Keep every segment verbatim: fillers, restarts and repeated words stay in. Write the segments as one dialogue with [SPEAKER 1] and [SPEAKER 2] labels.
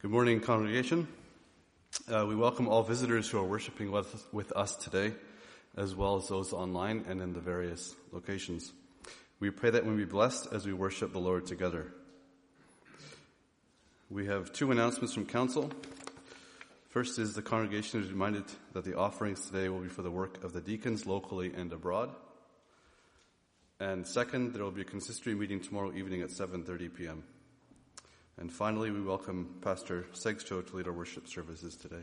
[SPEAKER 1] Good morning, congregation. Uh, we welcome all visitors who are worshiping with, with us today, as well as those online and in the various locations. We pray that we be blessed as we worship the Lord together. We have two announcements from council. First is the congregation is reminded that the offerings today will be for the work of the deacons locally and abroad. And second, there will be a consistory meeting tomorrow evening at seven thirty p.m. And finally, we welcome Pastor Segcho to lead our worship services today.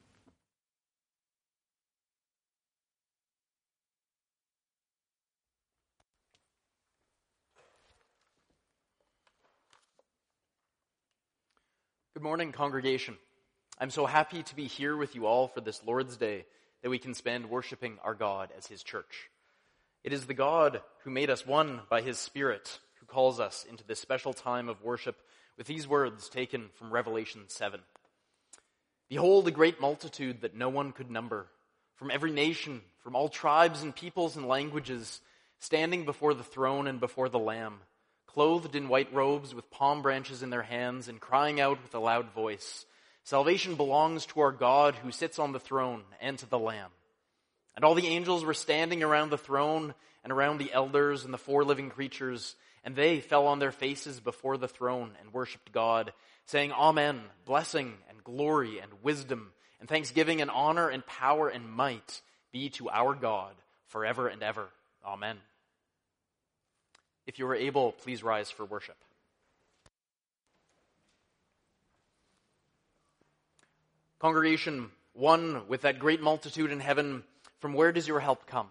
[SPEAKER 2] Good morning, congregation. I'm so happy to be here with you all for this Lord's Day that we can spend worshiping our God as His church. It is the God who made us one by His Spirit who calls us into this special time of worship with these words taken from Revelation seven. Behold, a great multitude that no one could number, from every nation, from all tribes and peoples and languages, standing before the throne and before the Lamb, clothed in white robes with palm branches in their hands and crying out with a loud voice, "Salvation belongs to our God who sits on the throne and to the Lamb." And all the angels were standing around the throne and around the elders and the four living creatures, and they fell on their faces before the throne and worshipped God, saying, "Amen, blessing and glory and wisdom and thanksgiving and honor and power and might be to our God forever and ever. Amen." If you are able, please rise for worship. Congregation, one with that great multitude in heaven, from where does your help come?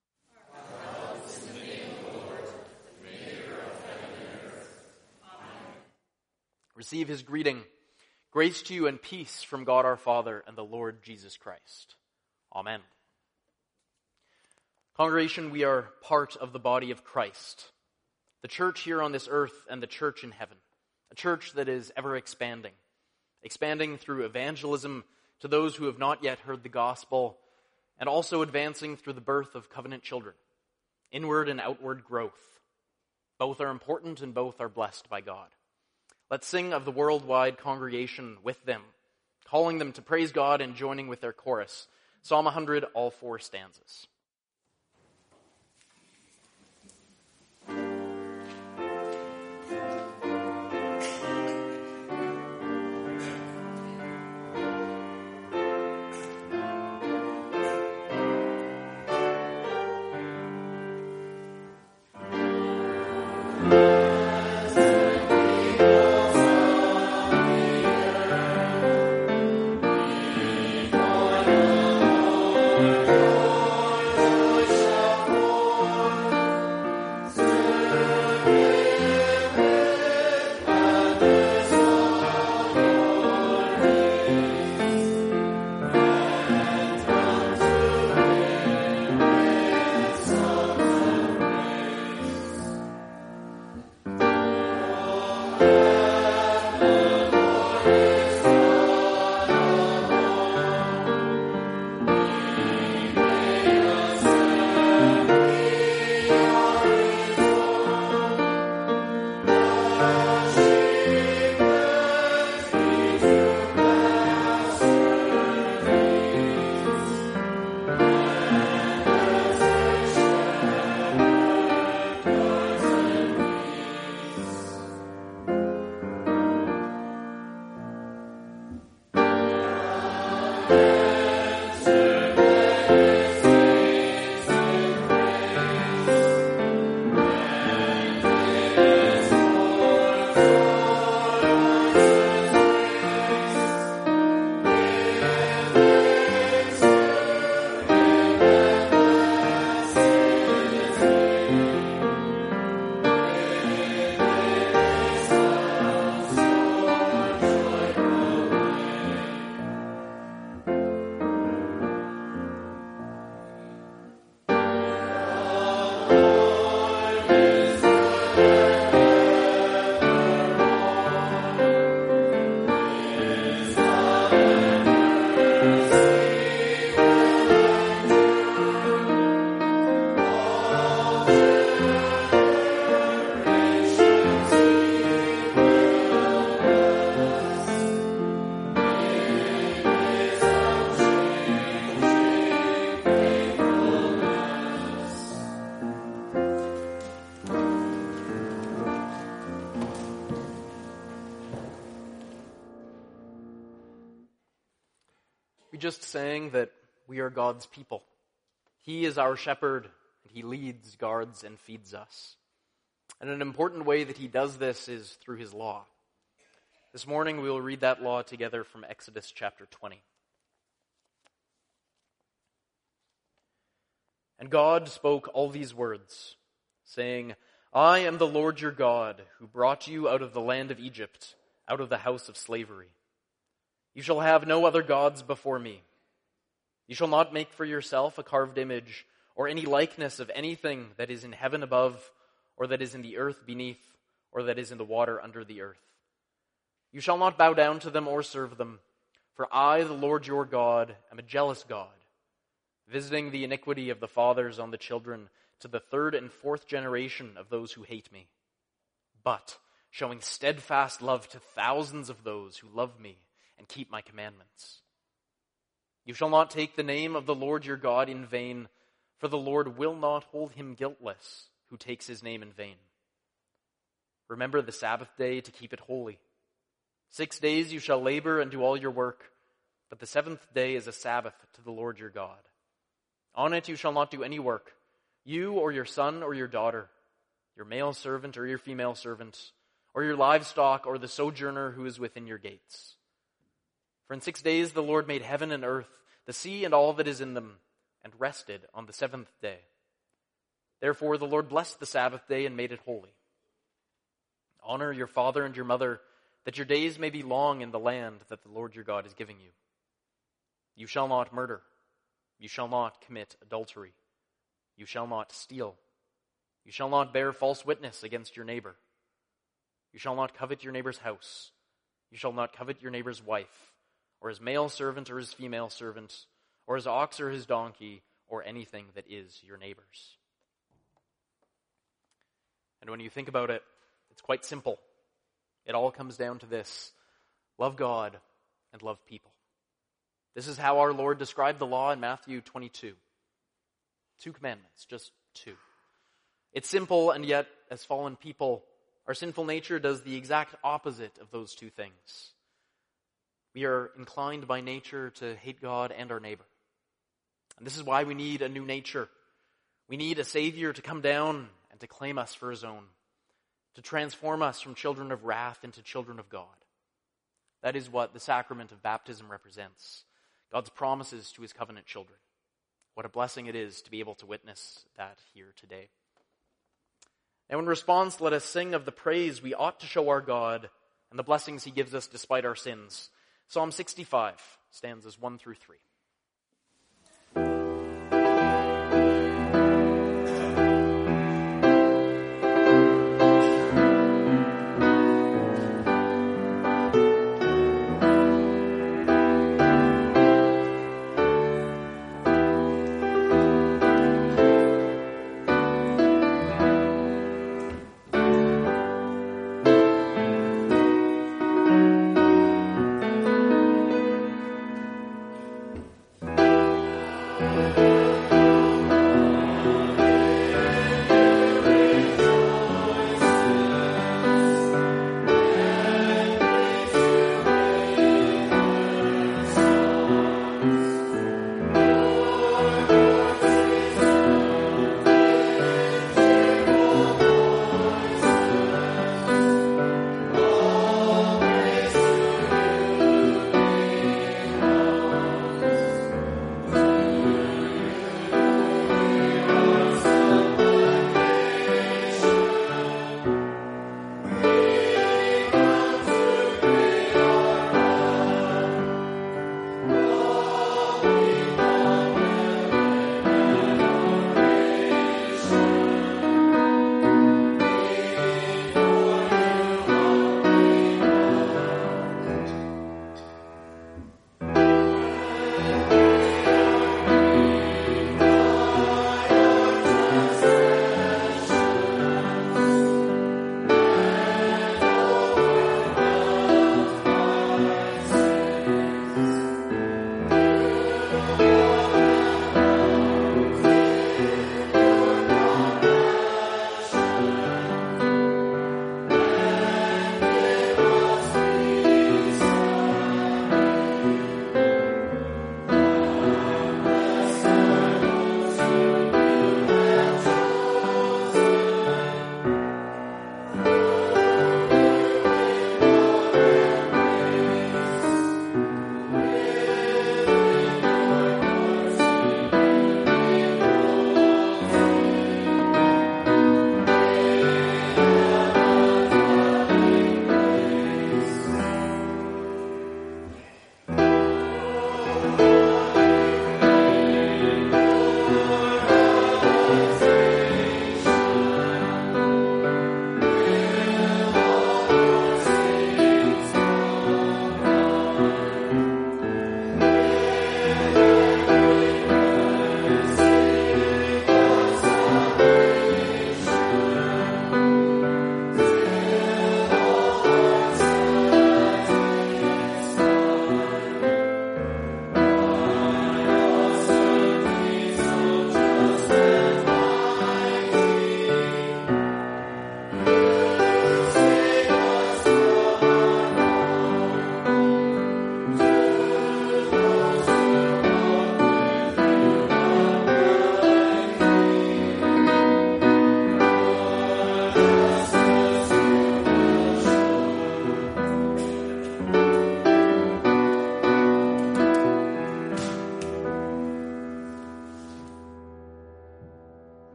[SPEAKER 2] Receive his greeting. Grace to you and peace from God our Father and the Lord Jesus Christ. Amen. Congregation, we are part of the body of Christ, the church here on this earth and the church in heaven, a church that is ever expanding, expanding through evangelism to those who have not yet heard the gospel, and also advancing through the birth of covenant children, inward and outward growth. Both are important and both are blessed by God. Let's sing of the worldwide congregation with them, calling them to praise God and joining with their chorus. Psalm one hundred, all four stanzas.
[SPEAKER 3] Thank you.
[SPEAKER 2] We just sang that we are God's people. He is our shepherd, and he leads, guards, and feeds us. And an important way that he does this is through his law. This morning we will read that law together from Exodus chapter twenty. And God spoke all these words, saying, I am the Lord your God, who brought you out of the land of Egypt, out of the house of slavery. You shall have no other gods before me. You shall not make for yourself a carved image, or any likeness of anything that is in heaven above, or that is in the earth beneath, or that is in the water under the earth. You shall not bow down to them or serve them, for I, the Lord your God, am a jealous God, visiting the iniquity of the fathers on the children to the third and fourth generation of those who hate me, but showing steadfast love to thousands of those who love me and keep my commandments. You shall not take the name of the Lord your God in vain, for the Lord will not hold him guiltless who takes his name in vain. Remember the Sabbath day to keep it holy. Six days you shall labor and do all your work, but the seventh day is a Sabbath to the Lord your God. On it you shall not do any work, you or your son or your daughter, your male servant or your female servant, or your livestock or the sojourner who is within your gates. For in six days the Lord made heaven and earth, the sea and all that is in them, and rested on the seventh day. Therefore the Lord blessed the Sabbath day and made it holy. Honor your father and your mother, that your days may be long in the land that the Lord your God is giving you. You shall not murder. You shall not commit adultery. You shall not steal. You shall not bear false witness against your neighbor. You shall not covet your neighbor's house. You shall not covet your neighbor's wife, or his male servant or his female servant, or his ox or his donkey, or anything that is your neighbor's. And when you think about it, it's quite simple. It all comes down to this: love God and love people. This is how our Lord described the law in Matthew twenty-two. Two commandments, just two. It's simple, and yet, as fallen people, our sinful nature does the exact opposite of those two things. We are inclined by nature to hate God and our neighbor. And this is why we need a new nature. We need a Savior to come down and to claim us for his own, to transform us from children of wrath into children of God. That is what the sacrament of baptism represents, God's promises to his covenant children. What a blessing it is to be able to witness that here today. Now in response, let us sing of the praise we ought to show our God and the blessings he gives us despite our sins. Psalm sixty-five, stanzas one through three.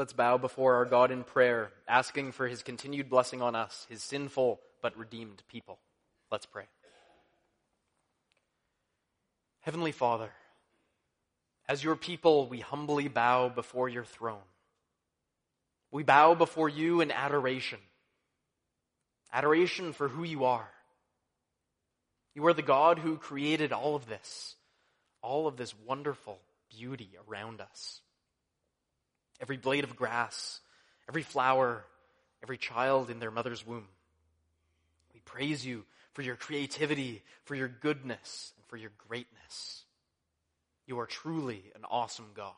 [SPEAKER 2] let's bow before our God in prayer, asking for his continued blessing on us, his sinful but redeemed people. Let's pray. Heavenly Father, as your people, we humbly bow before your throne. We bow before you in adoration. Adoration for who you are. You are the God who created all of this, all of this wonderful beauty around us. Every blade of grass, every flower, every child in their mother's womb. We praise you for your creativity, for your goodness, and for your greatness. You are truly an awesome God.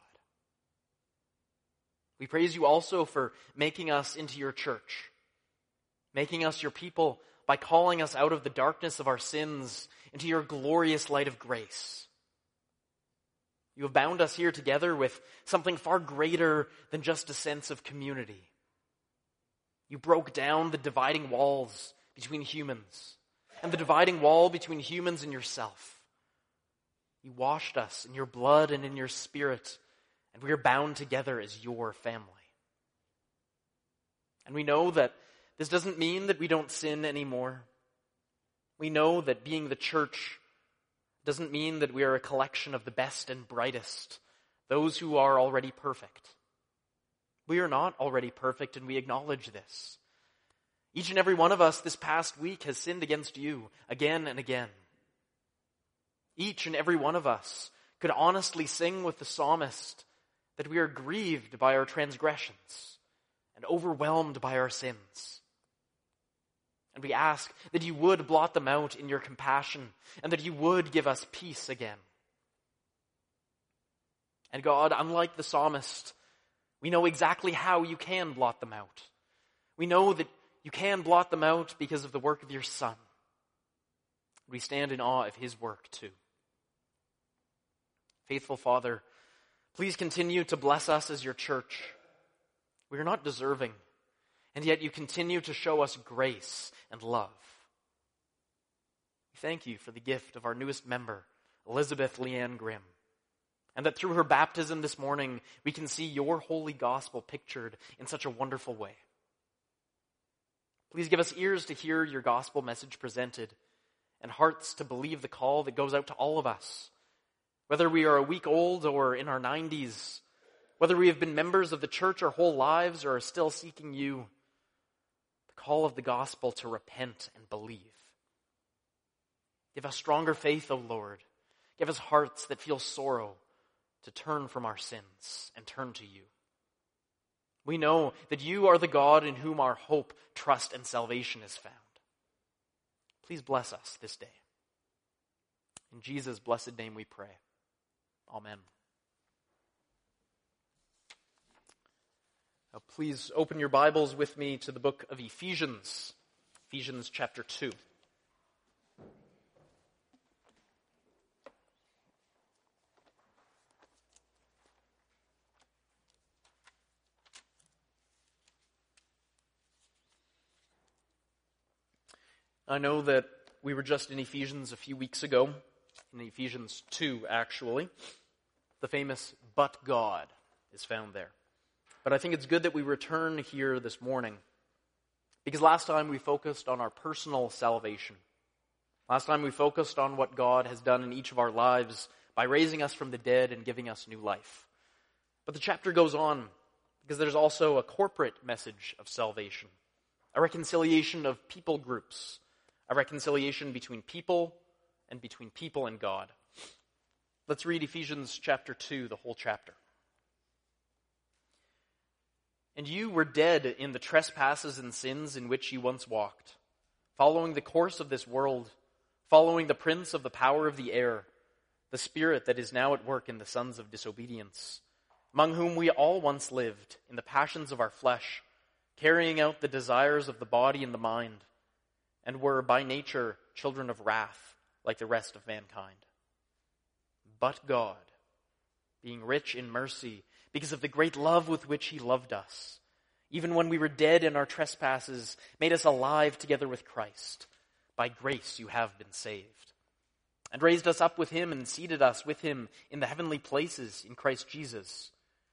[SPEAKER 2] We praise you also for making us into your church, making us your people by calling us out of the darkness of our sins into your glorious light of grace. You have bound us here together with something far greater than just a sense of community. You broke down the dividing walls between humans and the dividing wall between humans and yourself. You washed us in your blood and in your spirit, and we are bound together as your family. And we know that this doesn't mean that we don't sin anymore. We know that being the church doesn't mean that we are a collection of the best and brightest, those who are already perfect. We are not already perfect, and we acknowledge this. Each and every one of us this past week has sinned against you again and again. Each and every one of us could honestly sing with the psalmist that we are grieved by our transgressions and overwhelmed by our sins. And we ask that you would blot them out in your compassion and that you would give us peace again. And God, unlike the psalmist, we know exactly how you can blot them out. We know that you can blot them out because of the work of your Son. We stand in awe of his work too. Faithful Father, please continue to bless us as your church. We are not deserving, and yet you continue to show us grace and love. We thank you for the gift of our newest member, Elizabeth Leanne Grimm, and that through her baptism this morning, we can see your holy gospel pictured in such a wonderful way. Please give us ears to hear your gospel message presented and hearts to believe the call that goes out to all of us, whether we are a week old or in our nineties, whether we have been members of the church our whole lives or are still seeking you, the call of the gospel to repent and believe. Give us stronger faith, O Lord. Give us hearts that feel sorrow to turn from our sins and turn to you. We know that you are the God in whom our hope, trust, and salvation is found. Please bless us this day. In Jesus' blessed name we pray. Amen. Now please open your Bibles with me to the book of Ephesians, Ephesians chapter two. I know that we were just in Ephesians a few weeks ago, in Ephesians two actually. The famous "but God" is found there. But I think it's good that we return here this morning, because last time we focused on our personal salvation. Last time we focused on what God has done in each of our lives by raising us from the dead and giving us new life. But the chapter goes on, because there's also a corporate message of salvation, a reconciliation of people groups, a reconciliation between people and between people and God. Let's read Ephesians chapter two, the whole chapter. And you were dead in the trespasses and sins in which you once walked, following the course of this world, following the prince of the power of the air, the spirit that is now at work in the sons of disobedience, among whom we all once lived in the passions of our flesh, carrying out the desires of the body and the mind, and were by nature children of wrath, like the rest of mankind. But God, being rich in mercy, because of the great love with which he loved us, even when we were dead in our trespasses, made us alive together with Christ. By grace you have been saved. And raised us up with him and seated us with him in the heavenly places in Christ Jesus,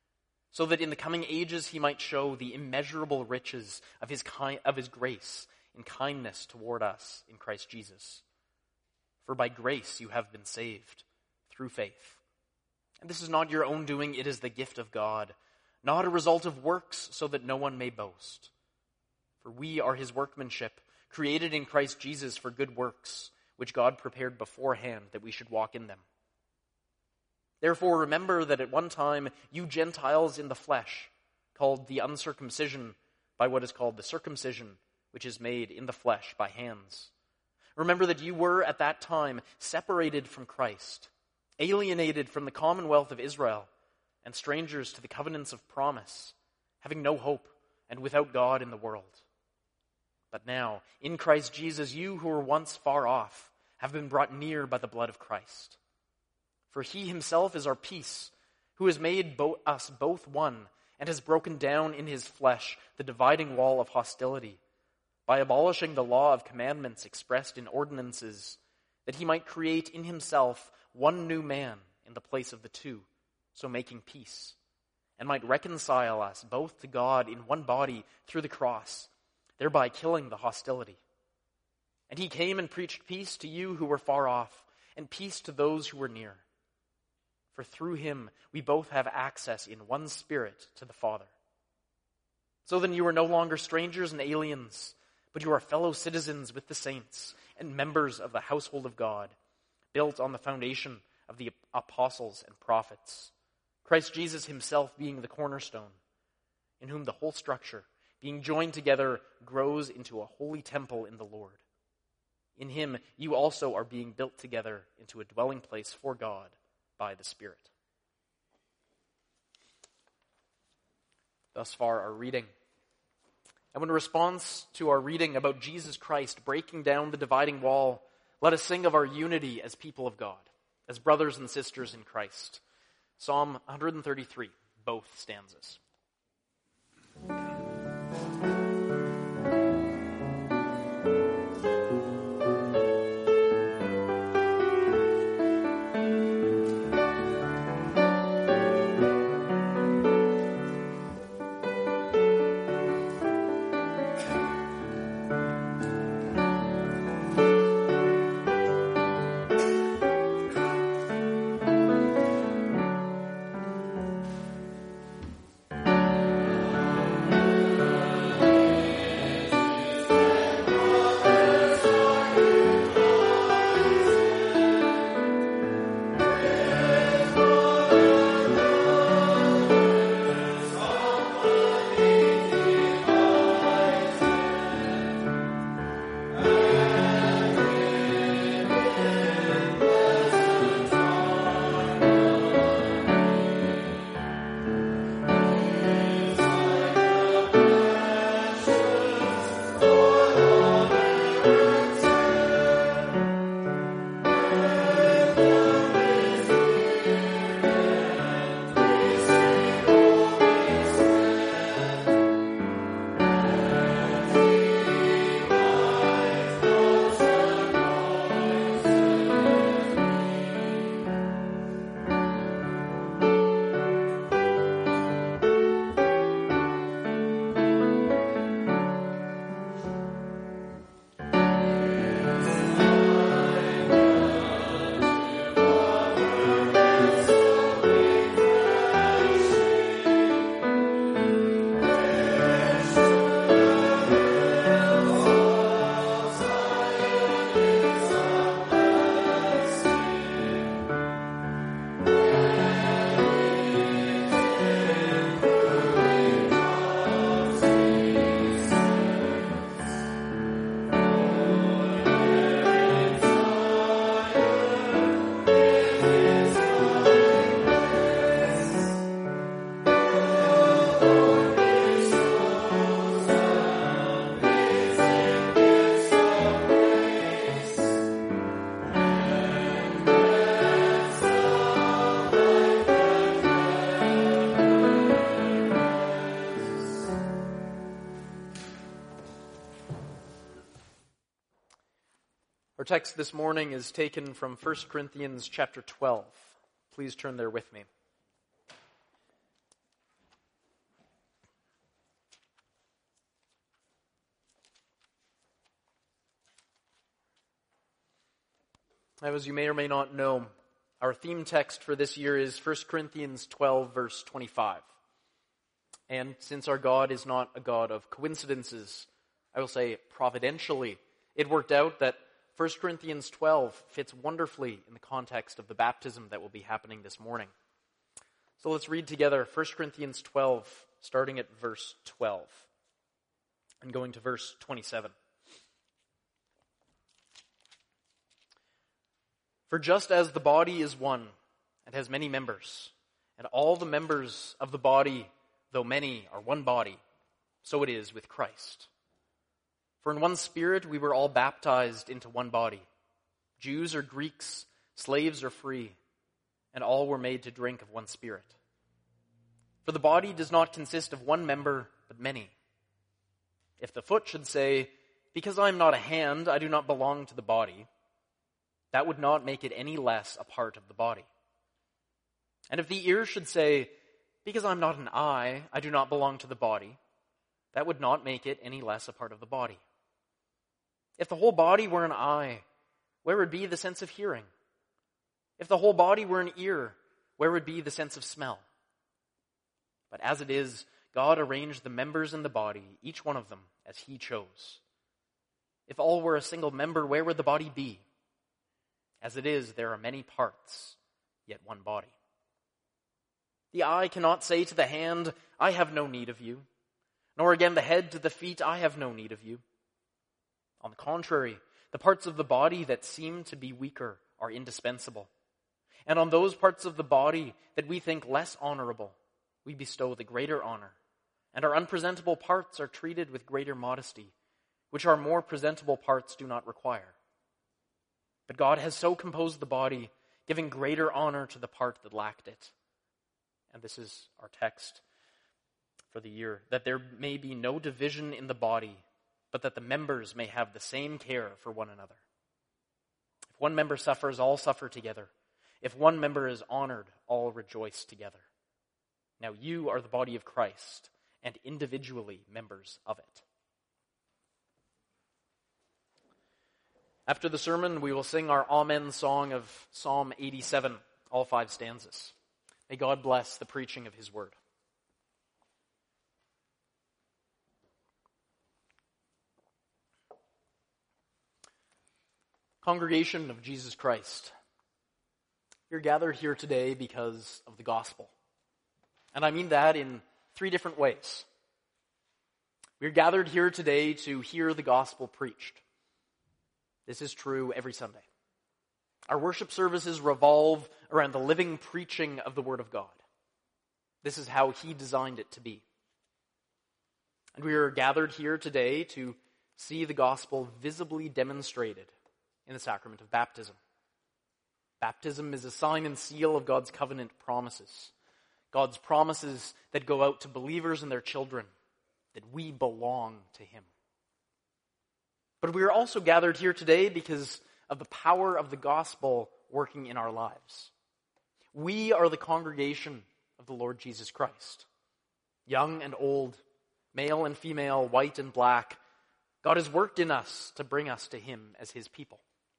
[SPEAKER 2] so that in the coming ages he might show the immeasurable riches of his ki- of his grace and kindness toward us in Christ Jesus. For by grace you have been saved, through faith. And this is not your own doing, it is the gift of God, not a result of works, so that no one may boast. For we are his workmanship, created in Christ Jesus for good works, which God prepared beforehand that we should walk in them. Therefore remember that at one time you Gentiles in the flesh, called the uncircumcision by what is called the circumcision, which is made in the flesh by hands. Remember that you were at that time separated from Christ, alienated from the commonwealth of Israel, and strangers to the covenants of promise, having no hope and without God in the world. But now, in Christ Jesus, you who were once far off have been brought near by the blood of Christ. For he himself is our peace, who has made bo- us both one, and has broken down in his flesh the dividing wall of hostility, by abolishing the law of commandments expressed in ordinances, that he might create in himself one new man in the place of the two, so making peace, and might reconcile us both to God in one body through the cross, thereby killing the hostility. And he came and preached peace to you who were far off, and peace to those who were near. For through him we both have access in one Spirit to the Father. So then you are no longer strangers and aliens, but you are fellow citizens with the saints and members of the household of God, built on the foundation of the apostles and prophets, Christ Jesus himself being the cornerstone, in whom the whole structure, being joined together, grows into a holy temple in the Lord. In him you also are being built together into a dwelling place for God by the Spirit. Thus far our reading. And in response to our reading about Jesus Christ breaking down the dividing wall, let us sing of our unity as people of God, as brothers and sisters in Christ. Psalm one thirty-three, both stanzas. Our text this morning is taken from First Corinthians chapter twelve. Please turn there with me. Now, as you may or may not know, our theme text for this year is First Corinthians twelve, verse twenty-five. And since our God is not a God of coincidences, I will say providentially, it worked out that First Corinthians twelve fits wonderfully in the context of the baptism that will be happening this morning. So let's read together First Corinthians twelve, starting at verse twelve, and going to verse twenty-seven. For just as the body is one and has many members, and all the members of the body, though many, are one body, so it is with Christ. For in one Spirit we were all baptized into one body, Jews or Greeks, slaves or free, and all were made to drink of one Spirit. For the body does not consist of one member, but many. If the foot should say, because I am not a hand, I do not belong to the body, that would not make it any less a part of the body. And if the ear should say, because I'm not an eye, I do not belong to the body, that would not make it any less a part of the body. If the whole body were an eye, where would be the sense of hearing? If the whole body were an ear, where would be the sense of smell? But as it is, God arranged the members in the body, each one of them, as he chose. If all were a single member, where would the body be? As it is, there are many parts, yet one body. The eye cannot say to the hand, I have no need of you, nor again the head to the feet, I have no need of you. On the contrary, the parts of the body that seem to be weaker are indispensable. And on those parts of the body that we think less honorable, we bestow the greater honor. And our unpresentable parts are treated with greater modesty, which our more presentable parts do not require. But God has so composed the body, giving greater honor to the part that lacked it. And this is our text for the year, that there may be no division in the body, but that the members may have the same care for one another. If one member suffers, all suffer together. If one member is honored, all rejoice together. Now you are the body of Christ, and individually members of it. After the sermon, we will sing our Amen song of Psalm eighty-seven, all five stanzas. May God bless the preaching of his word. Congregation of Jesus Christ, you're gathered here today because of the gospel. And I mean that in three different ways. We're gathered here today to hear the gospel preached. This is true every Sunday. Our worship services revolve around the living preaching of the Word of God. This is how he designed it to be. And we are gathered here today to see the gospel visibly demonstrated in the sacrament of baptism. Baptism is a sign and seal of God's covenant promises. God's promises that go out to believers and their children, that we belong to him. But we are also gathered here today because of the power of the gospel working in our lives. We are the congregation of the Lord Jesus Christ. Young and old, male and female, white and black, God has worked in us to bring us to him as his people.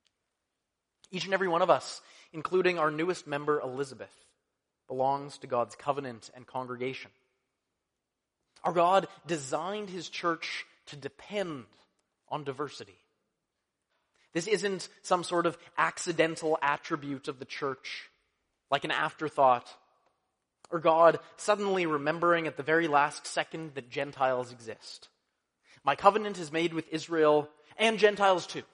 [SPEAKER 2] Each and every one of us, including our newest member, Elizabeth, belongs to God's covenant and congregation. Our God designed his church to depend on diversity. This isn't some sort of accidental attribute of the church, like an afterthought, or God suddenly remembering at the very last second that Gentiles exist. My covenant is made with Israel and Gentiles too.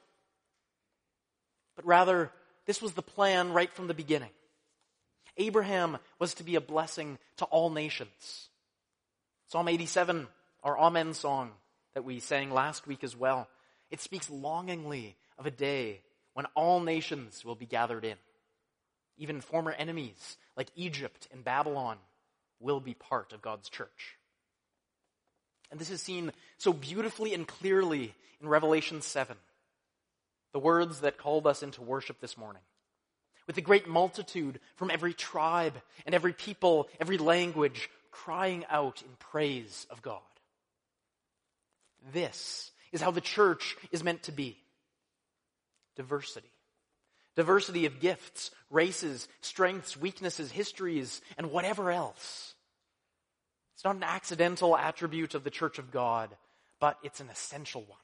[SPEAKER 2] But rather, this was the plan right from the beginning. Abraham was to be a blessing to all nations. Psalm eighty-seven, our Amen song that we sang last week as well, it speaks longingly of a day when all nations will be gathered in. Even former enemies like Egypt and Babylon will be part of God's church. And this is seen so beautifully and clearly in Revelation seven, the words that called us into worship this morning. With the great multitude from every tribe and every people, every language, crying out in praise of God. This is how the church is meant to be. Diversity. Diversity of gifts, races, strengths, weaknesses, histories, and whatever else. It's not an accidental attribute of the Church of God, but it's an essential one.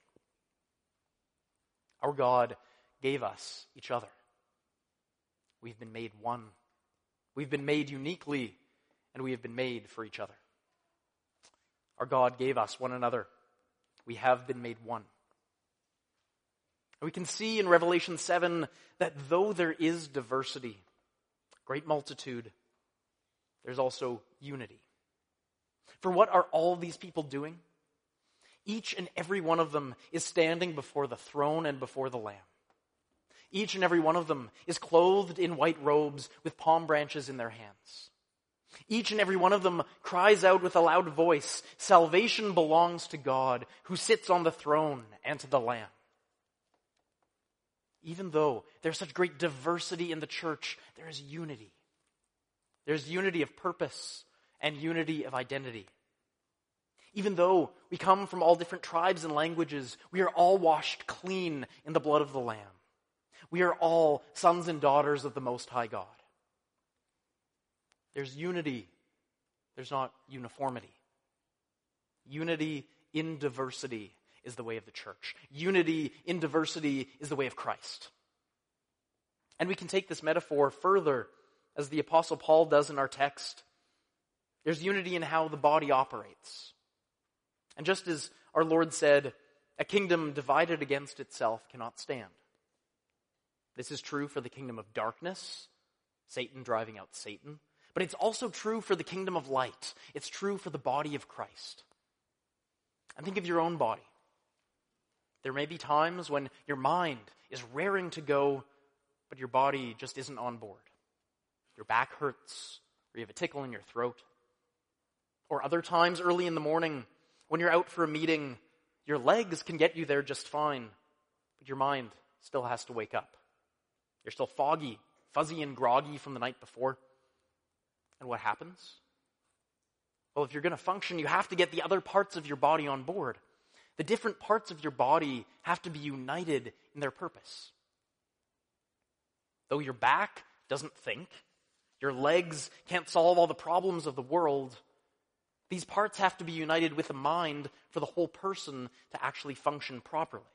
[SPEAKER 2] Our God gave us each other. We've been made one. We've been made uniquely, and we have been made for each other. Our God gave us one another. We have been made one. And we can see in Revelation seven that though there is diversity, great multitude, there's also unity. For what are all these people doing? Each and every one of them is standing before the throne and before the Lamb. Each and every one of them is clothed in white robes with palm branches in their hands. Each and every one of them cries out with a loud voice, "Salvation belongs to God who sits on the throne and to the Lamb." Even though there's such great diversity in the church, there is unity. There's unity of purpose and unity of identity. Even though we come from all different tribes and languages, we are all washed clean in the blood of the Lamb. We are all sons and daughters of the Most High God. There's unity. There's not uniformity. Unity in diversity is the way of the church. Unity in diversity is the way of Christ. And we can take this metaphor further, as the Apostle Paul does in our text. There's unity in how the body operates. And just as our Lord said, a kingdom divided against itself cannot stand. This is true for the kingdom of darkness, Satan driving out Satan. But it's also true for the kingdom of light. It's true for the body of Christ. And think of your own body. There may be times when your mind is raring to go, but your body just isn't on board. Your back hurts, or you have a tickle in your throat. Or other times early in the morning, when you're out for a meeting, your legs can get you there just fine, but your mind still has to wake up. You're still foggy, fuzzy, and groggy from the night before. And what happens? Well, if you're going to function, you have to get the other parts of your body on board. The different parts of your body have to be united in their purpose. Though your back doesn't think, your legs can't solve all the problems of the world, these parts have to be united with a mind for the whole person to actually function properly.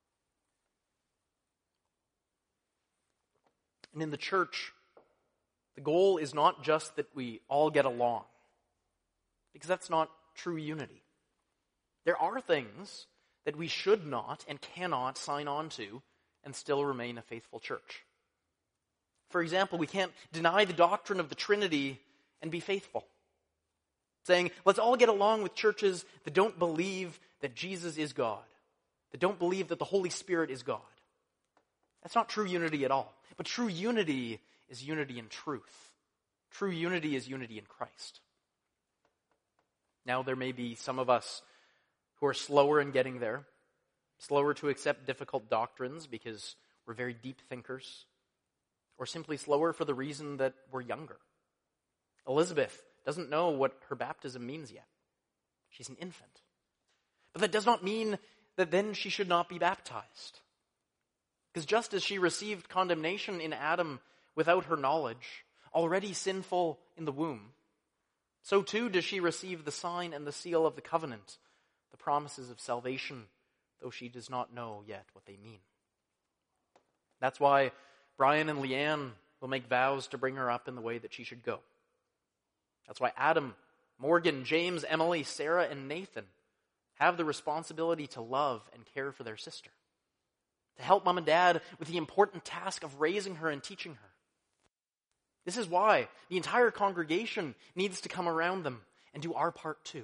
[SPEAKER 2] And in the church, the goal is not just that we all get along, because that's not true unity. There are things that we should not and cannot sign on to and still remain a faithful church. For example, we can't deny the doctrine of the Trinity and be faithful. Saying, let's all get along with churches that don't believe that Jesus is God, that don't believe that the Holy Spirit is God. That's not true unity at all. But true unity is unity in truth. True unity is unity in Christ. Now, there may be some of us who are slower in getting there, slower to accept difficult doctrines because we're very deep thinkers, or simply slower for the reason that we're younger. Elizabeth doesn't know what her baptism means yet. She's an infant. But that does not mean that then she should not be baptized. Because just as she received condemnation in Adam without her knowledge, already sinful in the womb, so too does she receive the sign and the seal of the covenant, the promises of salvation, though she does not know yet what they mean. That's why Brian and Leanne will make vows to bring her up in the way that she should go. That's why Adam, Morgan, James, Emily, Sarah, and Nathan have the responsibility to love and care for their sister, to help mom and dad with the important task of raising her and teaching her. This is why the entire congregation needs to come around them and do our part too.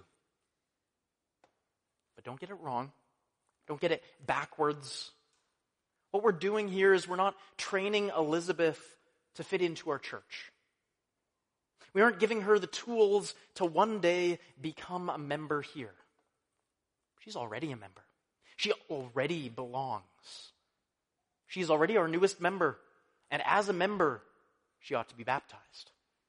[SPEAKER 2] But don't get it wrong. Don't get it backwards. What we're doing here is we're not training Elizabeth to fit into our church. We aren't giving her the tools to one day become a member here. She's already a member. She already belongs. She's already our newest member. And as a member, she ought to be baptized.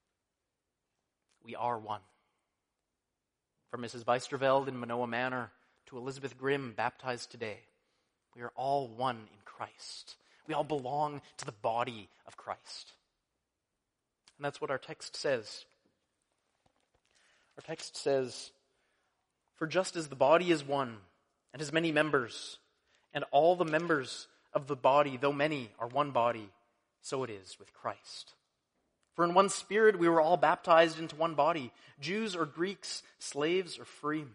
[SPEAKER 2] We are one. From Missus Weisterveld in Manoa Manor to Elizabeth Grimm, baptized today, we are all one in Christ. We all belong to the body of Christ. And that's what our text says. Our text says, "For just as the body is one and has many members, and all the members of the body, though many, are one body, so it is with Christ. For in one Spirit we were all baptized into one body, Jews or Greeks, slaves or free.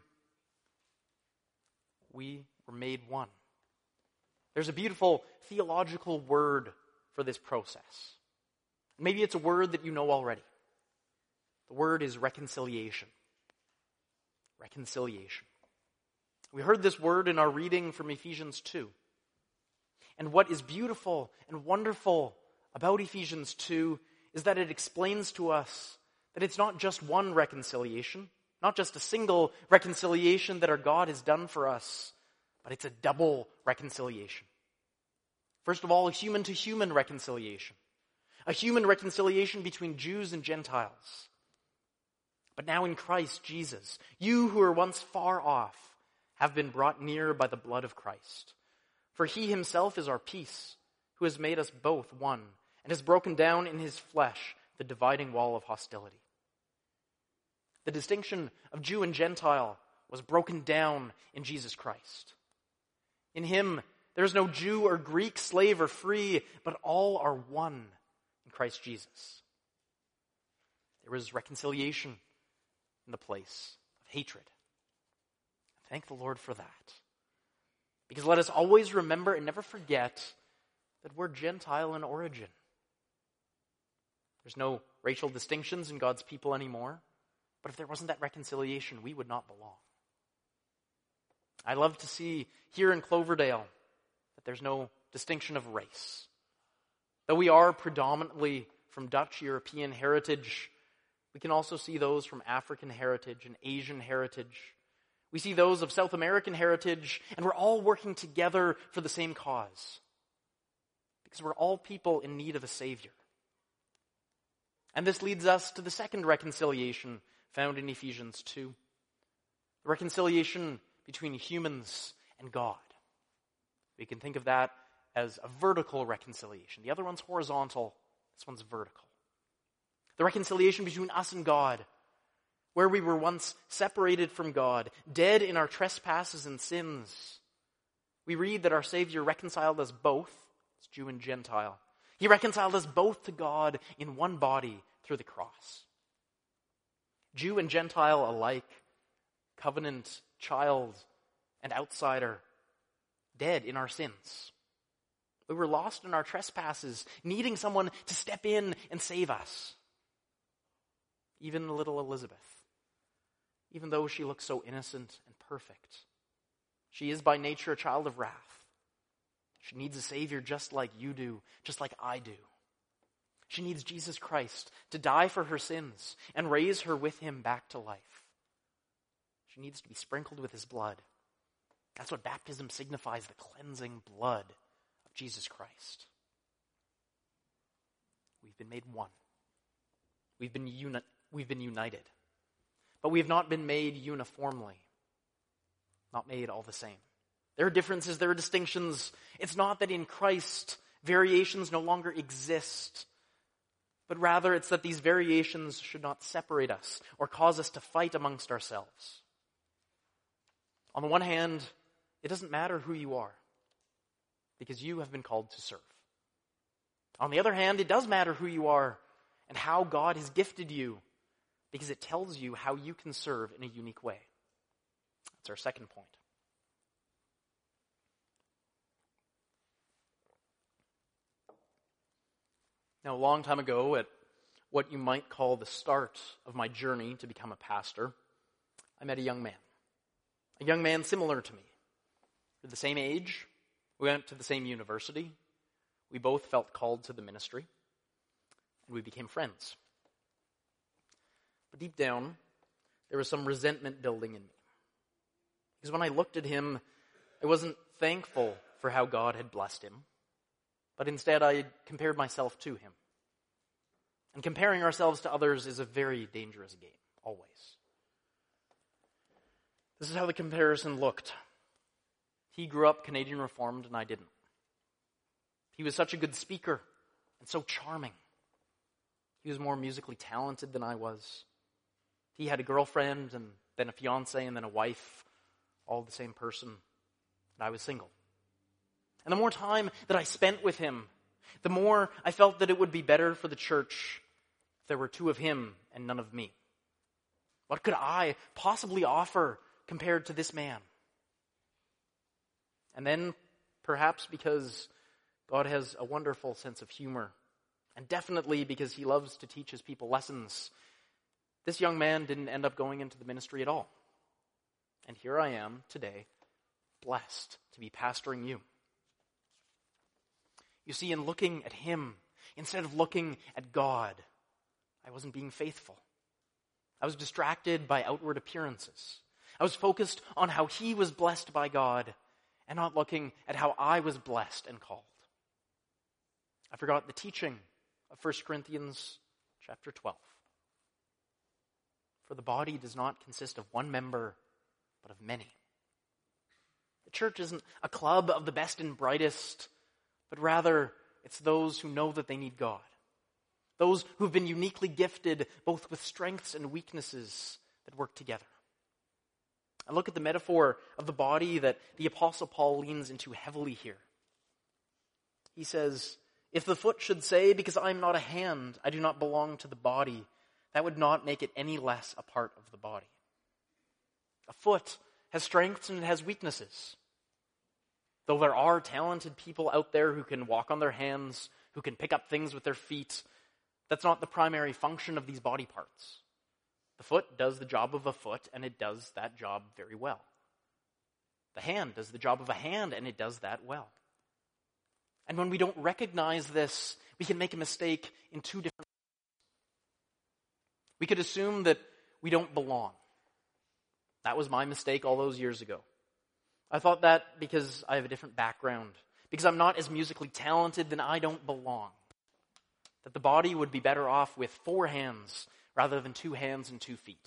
[SPEAKER 2] We were made one." There's a beautiful theological word for this process. Maybe it's a word that you know already. The word is reconciliation. Reconciliation. We heard this word in our reading from Ephesians two. And what is beautiful and wonderful about Ephesians two is that it explains to us that it's not just one reconciliation, not just a single reconciliation that our God has done for us, but it's a double reconciliation. First of all, a human-to-human reconciliation. A human reconciliation between Jews and Gentiles. But now in Christ Jesus, you who were once far off have been brought near by the blood of Christ. For he himself is our peace, who has made us both one, and has broken down in his flesh the dividing wall of hostility. The distinction of Jew and Gentile was broken down in Jesus Christ. In him, there is no Jew or Greek, slave or free, but all are one in Christ Jesus. There is reconciliation in the place of hatred. Thank the Lord for that. Because let us always remember and never forget that we're Gentile in origin. There's no racial distinctions in God's people anymore. But if there wasn't that reconciliation, we would not belong. I love to see here in Cloverdale that there's no distinction of race. Though we are predominantly from Dutch European heritage, we can also see those from African heritage and Asian heritage. We see those of South American heritage, and we're all working together for the same cause. Because we're all people in need of a Savior. And this leads us to the second reconciliation found in Ephesians two. The reconciliation between humans and God. We can think of that as a vertical reconciliation. The other one's horizontal. This one's vertical. The reconciliation between us and God, where we were once separated from God, dead in our trespasses and sins. We read that our Savior reconciled us both, as Jew and Gentile. He reconciled us both to God in one body through the cross. Jew and Gentile alike, covenant, child, and outsider, dead in our sins. We were lost in our trespasses, needing someone to step in and save us. Even little Elizabeth, even though she looks so innocent and perfect, she is by nature a child of wrath. She needs a Savior just like you do, just like I do. She needs Jesus Christ to die for her sins and raise her with him back to life. She needs to be sprinkled with his blood. That's what baptism signifies, the cleansing blood of Jesus Christ. We've been made one. We've been, uni- we've been united. But we have not been made uniformly. Not made all the same. There are differences, there are distinctions. It's not that in Christ variations no longer exist, but rather it's that these variations should not separate us or cause us to fight amongst ourselves. On the one hand, it doesn't matter who you are, because you have been called to serve. On the other hand, it does matter who you are and how God has gifted you, because it tells you how you can serve in a unique way. That's our second point. Now, a long time ago, at what you might call the start of my journey to become a pastor, I met a young man. A young man similar to me. We're the same age. We went to the same university. We both felt called to the ministry. And we became friends. But deep down, there was some resentment building in me. Because when I looked at him, I wasn't thankful for how God had blessed him. But instead, I compared myself to him. And comparing ourselves to others is a very dangerous game, always. This is how the comparison looked. He grew up Canadian Reformed and I didn't. He was such a good speaker and so charming. He was more musically talented than I was. He had a girlfriend and then a fiance and then a wife, all the same person, and I was single. And the more time that I spent with him, the more I felt that it would be better for the church if there were two of him and none of me. What could I possibly offer compared to this man? And then, perhaps because God has a wonderful sense of humor, and definitely because he loves to teach his people lessons, this young man didn't end up going into the ministry at all. And here I am today, blessed to be pastoring you. You see, in looking at him, instead of looking at God, I wasn't being faithful. I was distracted by outward appearances. I was focused on how he was blessed by God and not looking at how I was blessed and called. I forgot the teaching of First Corinthians chapter twelve. For the body does not consist of one member, but of many. The church isn't a club of the best and brightest, but rather it's those who know that they need God. Those who've been uniquely gifted both with strengths and weaknesses that work together. And look at the metaphor of the body that the Apostle Paul leans into heavily here. He says, if the foot should say, because I am not a hand, I do not belong to the body, that would not make it any less a part of the body. A foot has strengths and it has weaknesses. Though there are talented people out there who can walk on their hands, who can pick up things with their feet, that's not the primary function of these body parts. The foot does the job of a foot, and it does that job very well. The hand does the job of a hand, and it does that well. And when we don't recognize this, we can make a mistake in two different ways. We could assume that we don't belong. That was my mistake all those years ago. I thought that because I have a different background, because I'm not as musically talented, then I don't belong. That the body would be better off with four hands rather than two hands and two feet.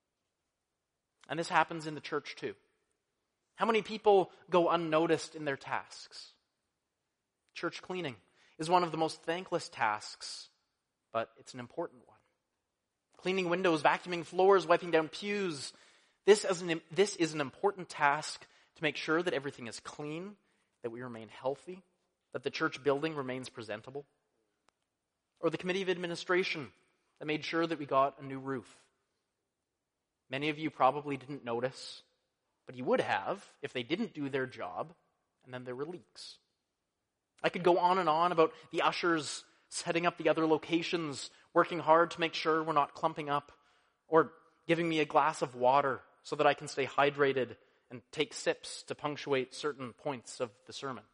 [SPEAKER 2] And this happens in the church too. How many people go unnoticed in their tasks? Church cleaning is one of the most thankless tasks, but it's an important one. Cleaning windows, vacuuming floors, wiping down pews. This is an, this is an important task to make sure that everything is clean, that we remain healthy, that the church building remains presentable. Or the committee of administration that made sure that we got a new roof. Many of you probably didn't notice, but you would have if they didn't do their job, and then there were leaks. I could go on and on about the ushers setting up the other locations, working hard to make sure we're not clumping up, or giving me a glass of water so that I can stay hydrated and take sips to punctuate certain points of the sermon.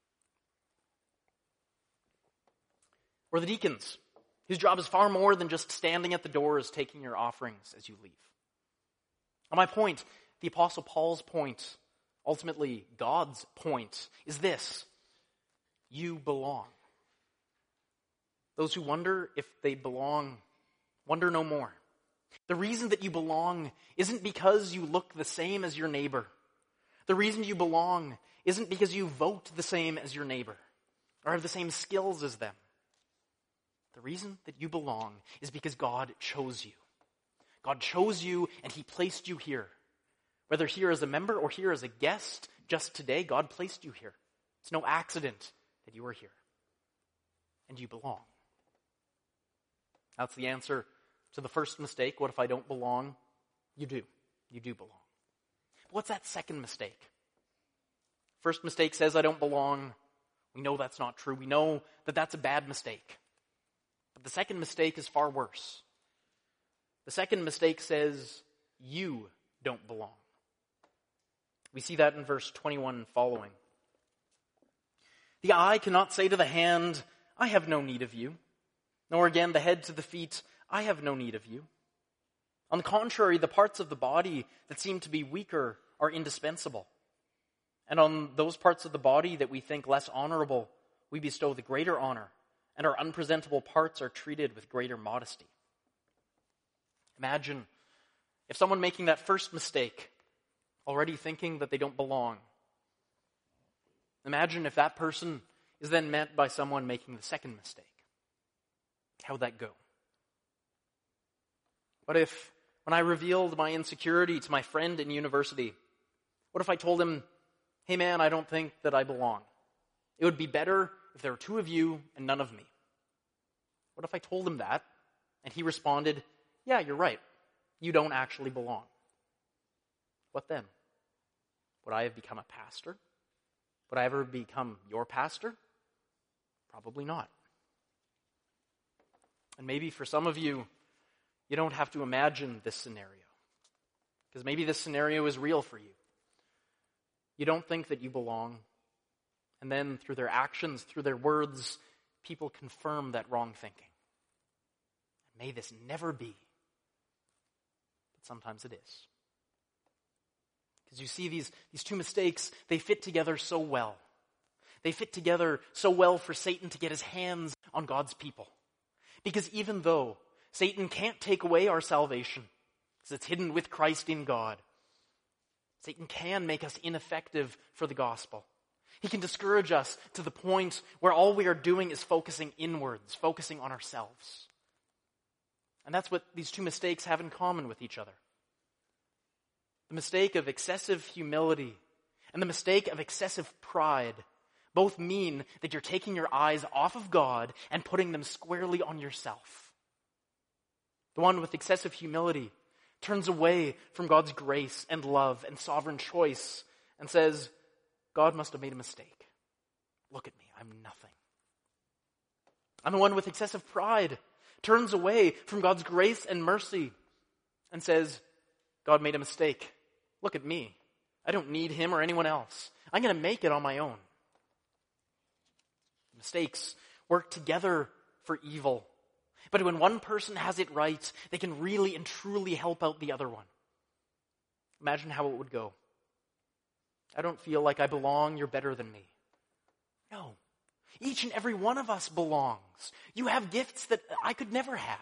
[SPEAKER 2] Or the deacons, whose job is far more than just standing at the doors taking your offerings as you leave. And my point, the Apostle Paul's point, ultimately God's point, is this: you belong. Those who wonder if they belong, wonder no more. The reason that you belong isn't because you look the same as your neighbor. The reason you belong isn't because you vote the same as your neighbor or have the same skills as them. The reason that you belong is because God chose you. God chose you and he placed you here. Whether here as a member or here as a guest, just today, God placed you here. It's no accident that you are here. And you belong. That's the answer to the first mistake. What if I don't belong? You do. You do belong. What's that second mistake? First mistake says I don't belong. We know that's not true. We know that that's a bad mistake. But the second mistake is far worse. The second mistake says you don't belong. We see that in verse twenty-one and following. The eye cannot say to the hand, I have no need of you. Nor again the head to the feet, I have no need of you. On the contrary, the parts of the body that seem to be weaker are indispensable. And on those parts of the body that we think less honorable, we bestow the greater honor, and our unpresentable parts are treated with greater modesty. Imagine if someone making that first mistake, already thinking that they don't belong, imagine if that person is then met by someone making the second mistake. How'd that go? What if, when I revealed my insecurity to my friend in university, what if I told him, hey man, I don't think that I belong. It would be better if there were two of you and none of me. What if I told him that and he responded, yeah, you're right. You don't actually belong. What then? Would I have become a pastor? Would I ever become your pastor? Probably not. And maybe for some of you, you don't have to imagine this scenario. Because maybe this scenario is real for you. You don't think that you belong. And then through their actions, through their words, people confirm that wrong thinking. And may this never be. But sometimes it is. Because you see, these, these two mistakes, they fit together so well. They fit together so well for Satan to get his hands on God's people. Because even though Satan can't take away our salvation, because it's hidden with Christ in God, Satan can make us ineffective for the gospel. He can discourage us to the point where all we are doing is focusing inwards, focusing on ourselves. And that's what these two mistakes have in common with each other. The mistake of excessive humility and the mistake of excessive pride both mean that you're taking your eyes off of God and putting them squarely on yourself. The one with excessive humility turns away from God's grace and love and sovereign choice and says, God must have made a mistake. Look at me, I'm nothing. And the one with excessive pride turns away from God's grace and mercy and says, God made a mistake. Look at me. I don't need him or anyone else. I'm going to make it on my own. Mistakes work together for evil. But when one person has it right, they can really and truly help out the other one. Imagine how it would go. I don't feel like I belong, you're better than me. No. Each and every one of us belongs. You have gifts that I could never have.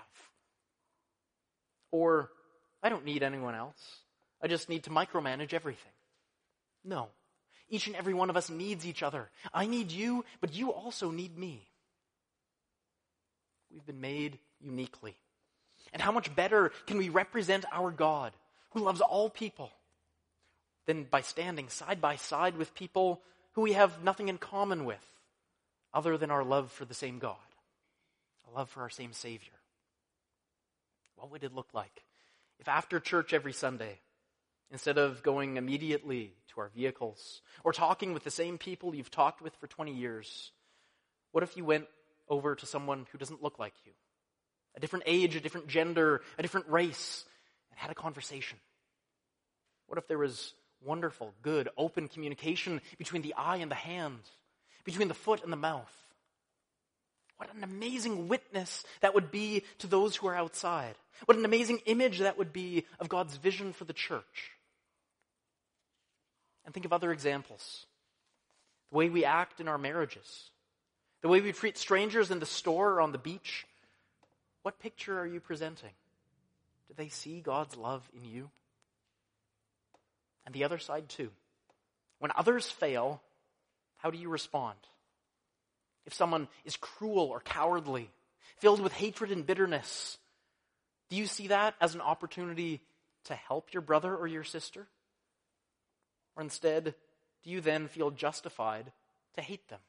[SPEAKER 2] Or, I don't need anyone else. I just need to micromanage everything. No. Each and every one of us needs each other. I need you, but you also need me. We've been made uniquely. And how much better can we represent our God, who loves all people, than by standing side by side with people who we have nothing in common with, other than our love for the same God, a love for our same Savior. What would it look like if after church every Sunday, instead of going immediately to our vehicles or talking with the same people you've talked with for twenty years, what if you went over to someone who doesn't look like you, a different age, a different gender, a different race, and had a conversation? What if there was wonderful, good, open communication between the eye and the hand, between the foot and the mouth? What an amazing witness that would be to those who are outside. What an amazing image that would be of God's vision for the church. And think of other examples. The way we act in our marriages. The way we treat strangers in the store or on the beach. What picture are you presenting? Do they see God's love in you? And the other side too. When others fail, how do you respond? If someone is cruel or cowardly, filled with hatred and bitterness, do you see that as an opportunity to help your brother or your sister? Or instead, do you then feel justified to hate them?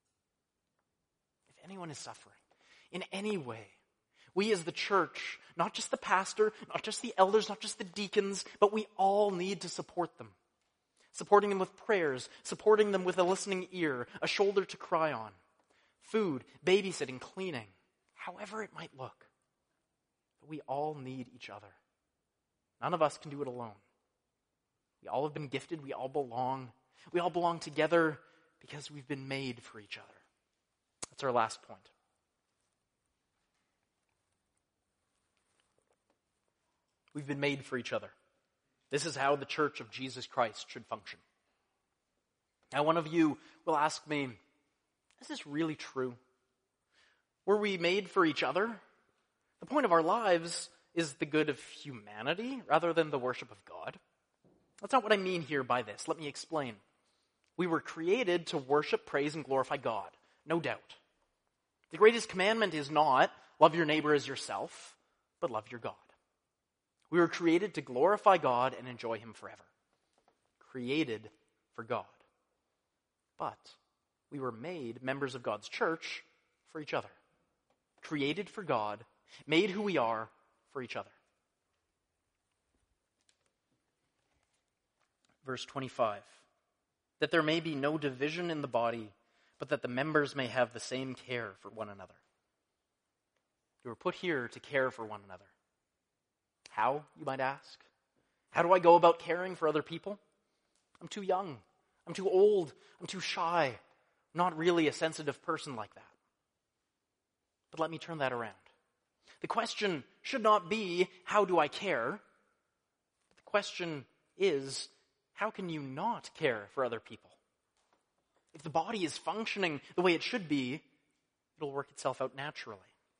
[SPEAKER 2] If anyone is suffering in any way, we as the church, not just the pastor, not just the elders, not just the deacons, but we all need to support them. Supporting them with prayers, supporting them with a listening ear, a shoulder to cry on, food, babysitting, cleaning, however it might look. But we all need each other. None of us can do it alone. We all have been gifted. We all belong. We all belong together because we've been made for each other. That's our last point. We've been made for each other. This is how the Church of Jesus Christ should function. Now, one of you will ask me, is this really true? Were we made for each other? The point of our lives is the good of humanity rather than the worship of God. That's not what I mean here by this. Let me explain. We were created to worship, praise, and glorify God. No doubt. The greatest commandment is not love your neighbor as yourself, but love your God. We were created to glorify God and enjoy him forever. Created for God. But we were made members of God's church for each other. Created for God, made who we are for each other. Verse twenty-five. That there may be no division in the body, but that the members may have the same care for one another. You were put here to care for one another. How, you might ask? How do I go about caring for other people? I'm too young. I'm too old. I'm too shy. I'm not really a sensitive person like that. But let me turn that around. The question should not be, how do I care? The question is, how can you not care for other people? If the body is functioning the way it should be, it'll work itself out naturally.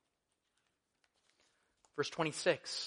[SPEAKER 2] Verse twenty-six.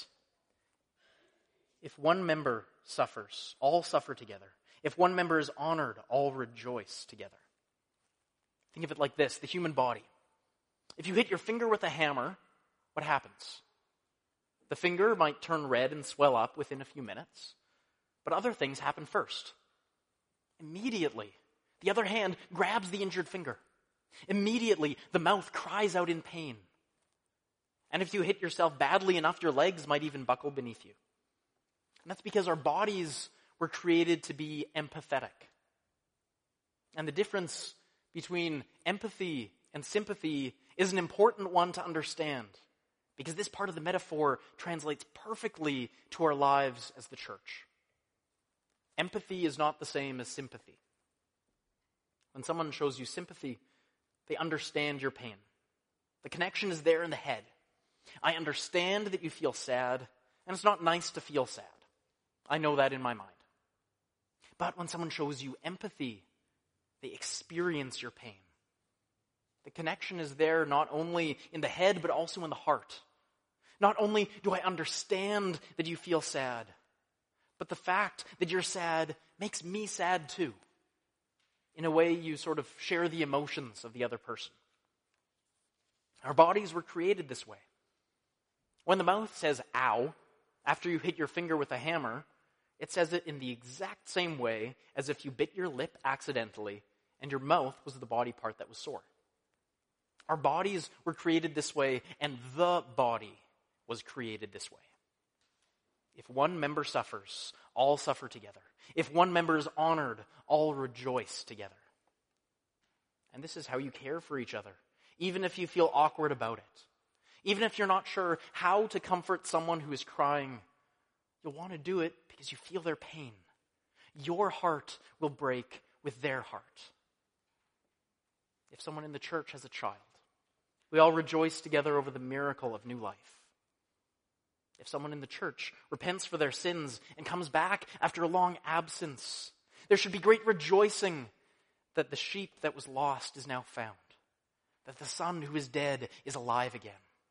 [SPEAKER 2] If one member suffers, all suffer together. If one member is honored, all rejoice together. Think of it like this, the human body. If you hit your finger with a hammer, what happens? The finger might turn red and swell up within a few minutes, but other things happen first. Immediately, the other hand grabs the injured finger. Immediately, the mouth cries out in pain. And if you hit yourself badly enough, your legs might even buckle beneath you. And that's because our bodies were created to be empathetic. And the difference between empathy and sympathy is an important one to understand, because this part of the metaphor translates perfectly to our lives as the church. Empathy is not the same as sympathy. When someone shows you sympathy, they understand your pain. The connection is there in the head. I understand that you feel sad, and it's not nice to feel sad. I know that in my mind. But when someone shows you empathy, they experience your pain. The connection is there not only in the head, but also in the heart. Not only do I understand that you feel sad, but the fact that you're sad makes me sad too. In a way, you sort of share the emotions of the other person. Our bodies were created this way. When the mouth says ow, after you hit your finger with a hammer, it says it in the exact same way as if you bit your lip accidentally and your mouth was the body part that was sore. Our bodies were created this way, and the body was created this way. If one member suffers, all suffer together. If one member is honored, all rejoice together. And this is how you care for each other, even if you feel awkward about it. Even if you're not sure how to comfort someone who is crying, you'll want to do it because you feel their pain. Your heart will break with their heart. If someone in the church has a child, we all rejoice together over the miracle of new life. If someone in the church repents for their sins and comes back after a long absence, there should be great rejoicing that the sheep that was lost is now found, that the son who is dead is alive again.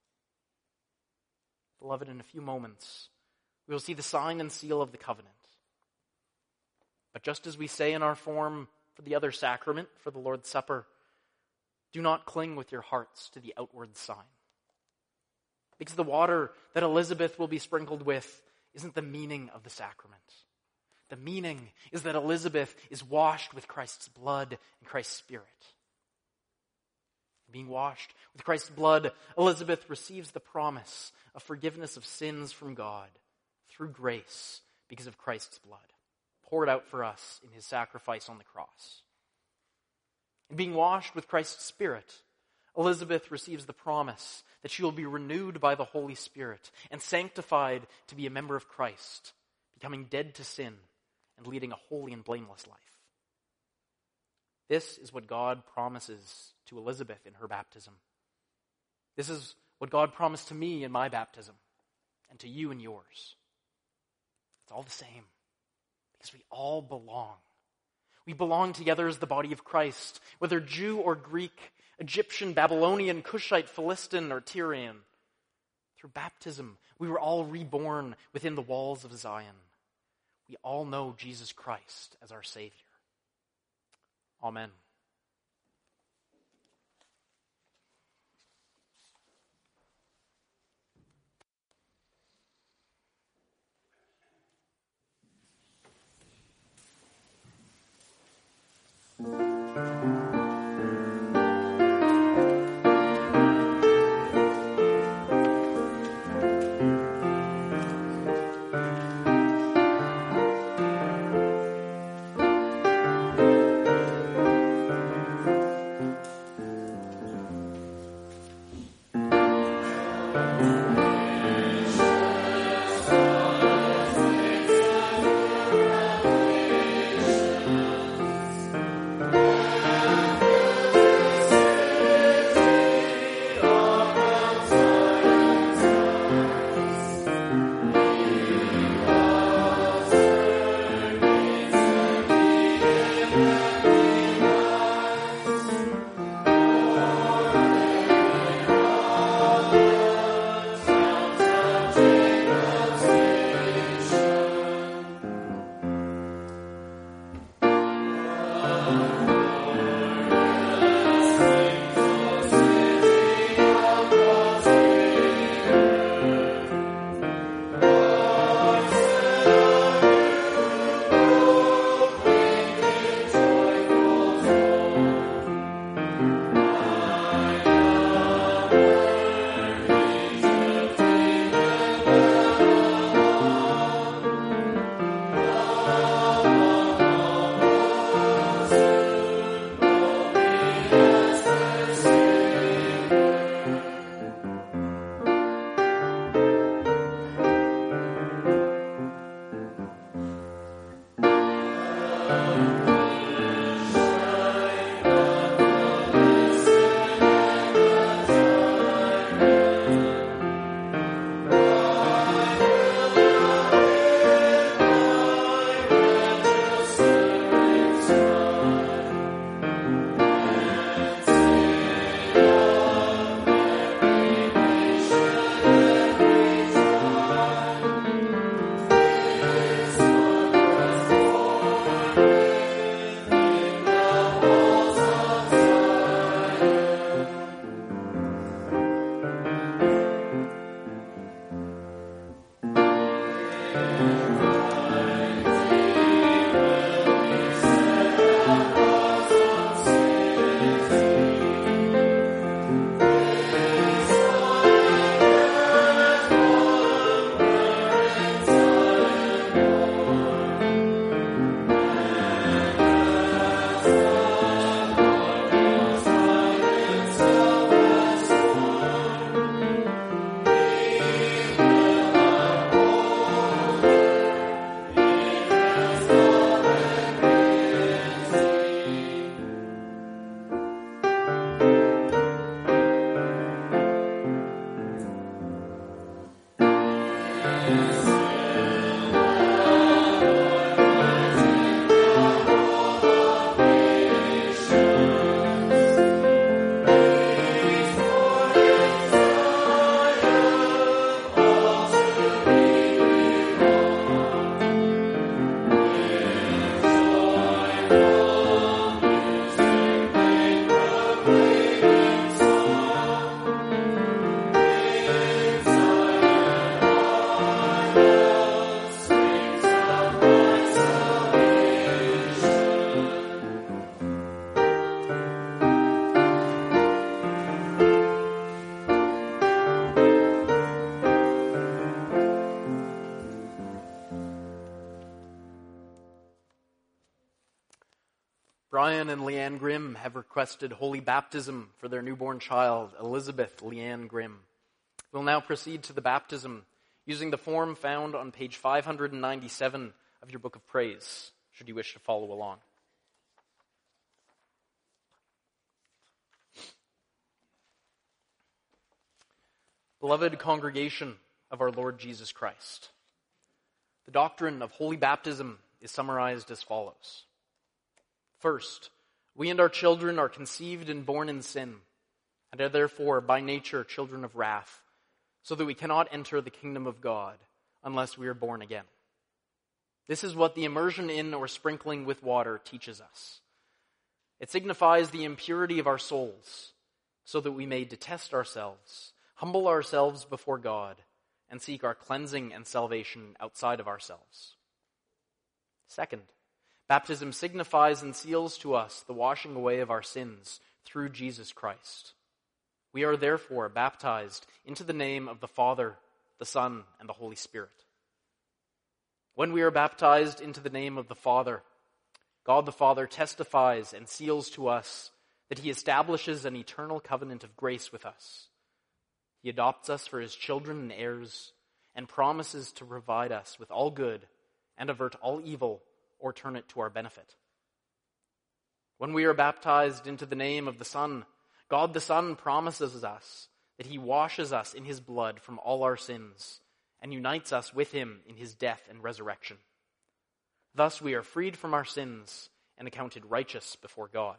[SPEAKER 2] Beloved, in a few moments, we will see the sign and seal of the covenant. But just as we say in our form for the other sacrament, for the Lord's Supper, do not cling with your hearts to the outward sign. Because the water that Elizabeth will be sprinkled with isn't the meaning of the sacrament. The meaning is that Elizabeth is washed with Christ's blood and Christ's Spirit. Being washed with Christ's blood, Elizabeth receives the promise of forgiveness of sins from God through grace because of Christ's blood, poured out for us in his sacrifice on the cross. And being washed with Christ's Spirit, Elizabeth receives the promise that she will be renewed by the Holy Spirit and sanctified to be a member of Christ, becoming dead to sin and leading a holy and blameless life. This is what God promises to Elizabeth in her baptism. This is what God promised to me in my baptism and to you in yours. It's all the same because we all belong. We belong together as the body of Christ, whether Jew or Greek, Egyptian, Babylonian, Cushite, Philistine, or Tyrian. Through baptism, we were all reborn within the walls of Zion. We all know Jesus Christ as our Savior. Amen. Brian and Leanne Grimm have requested holy baptism for their newborn child, Elizabeth Leanne Grimm. We'll now proceed to the baptism using the form found on page five hundred ninety-seven of your book of praise, should you wish to follow along. Beloved congregation of our Lord Jesus Christ, the doctrine of holy baptism is summarized as follows. First, we and our children are conceived and born in sin, and are therefore by nature children of wrath, so that we cannot enter the kingdom of God unless we are born again. This is what the immersion in or sprinkling with water teaches us. It signifies the impurity of our souls, so that we may detest ourselves, humble ourselves before God, and seek our cleansing and salvation outside of ourselves. Second, baptism signifies and seals to us the washing away of our sins through Jesus Christ. We are therefore baptized into the name of the Father, the Son, and the Holy Spirit. When we are baptized into the name of the Father, God the Father testifies and seals to us that he establishes an eternal covenant of grace with us. He adopts us for his children and heirs, and promises to provide us with all good and avert all evil or turn it to our benefit. When we are baptized into the name of the Son, God the Son promises us that he washes us in his blood from all our sins and unites us with him in his death and resurrection. Thus we are freed from our sins and accounted righteous before God.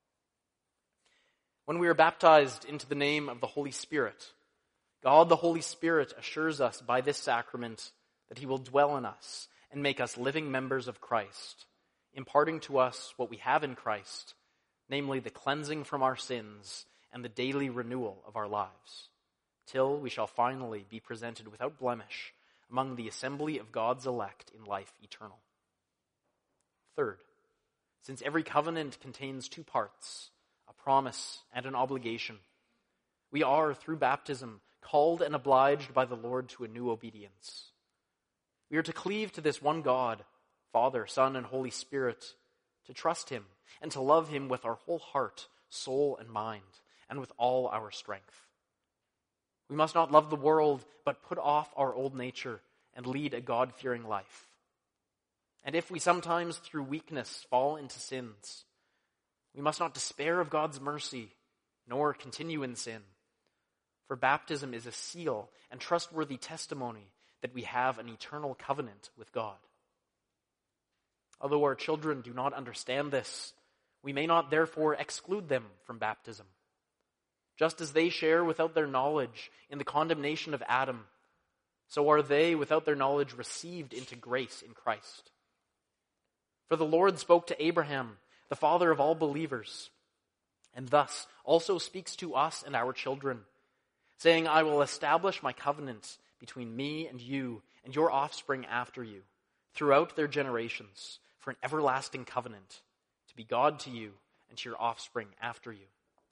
[SPEAKER 2] When we are baptized into the name of the Holy Spirit, God the Holy Spirit assures us by this sacrament that he will dwell in us and make us living members of Christ, imparting to us what we have in Christ, namely the cleansing from our sins and the daily renewal of our lives, till we shall finally be presented without blemish among the assembly of God's elect in life eternal. Third, since every covenant contains two parts, a promise and an obligation, we are, through baptism, called and obliged by the Lord to a new obedience. We are to cleave to this one God, Father, Son, and Holy Spirit, to trust him and to love him with our whole heart, soul, and mind, and with all our strength. We must not love the world, but put off our old nature and lead a God-fearing life. And if we sometimes through weakness fall into sins, we must not despair of God's mercy, nor continue in sin. For baptism is a seal and trustworthy testimony that we have an eternal covenant with God. Although our children do not understand this, we may not therefore exclude them from baptism. Just as they share without their knowledge in the condemnation of Adam, so are they without their knowledge received into grace in Christ. For the Lord spoke to Abraham, the father of all believers, and thus also speaks to us and our children, saying, I will establish my covenant between me and you and your offspring after you, throughout their generations, for an everlasting covenant, to be God to you and to your offspring after you.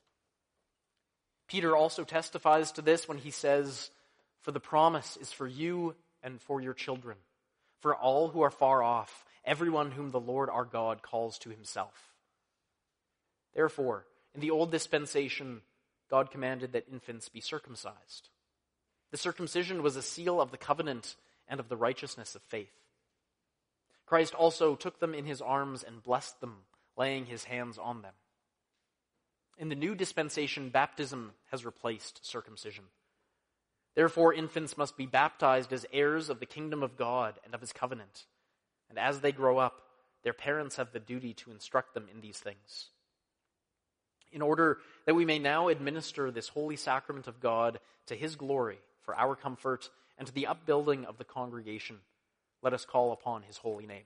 [SPEAKER 2] Peter also testifies to this when he says, for the promise is for you and for your children, for all who are far off, everyone whom the Lord our God calls to himself. Therefore, in the old dispensation, God commanded that infants be circumcised. The circumcision was a seal of the covenant and of the righteousness of faith. Christ also took them in his arms and blessed them, laying his hands on them. In the new dispensation, baptism has replaced circumcision. Therefore, infants must be baptized as heirs of the kingdom of God and of his covenant. And as they grow up, their parents have the duty to instruct them in these things. In order that we may now administer this holy sacrament of God to his glory, for our comfort, and to the upbuilding of the congregation, let us call upon his holy name.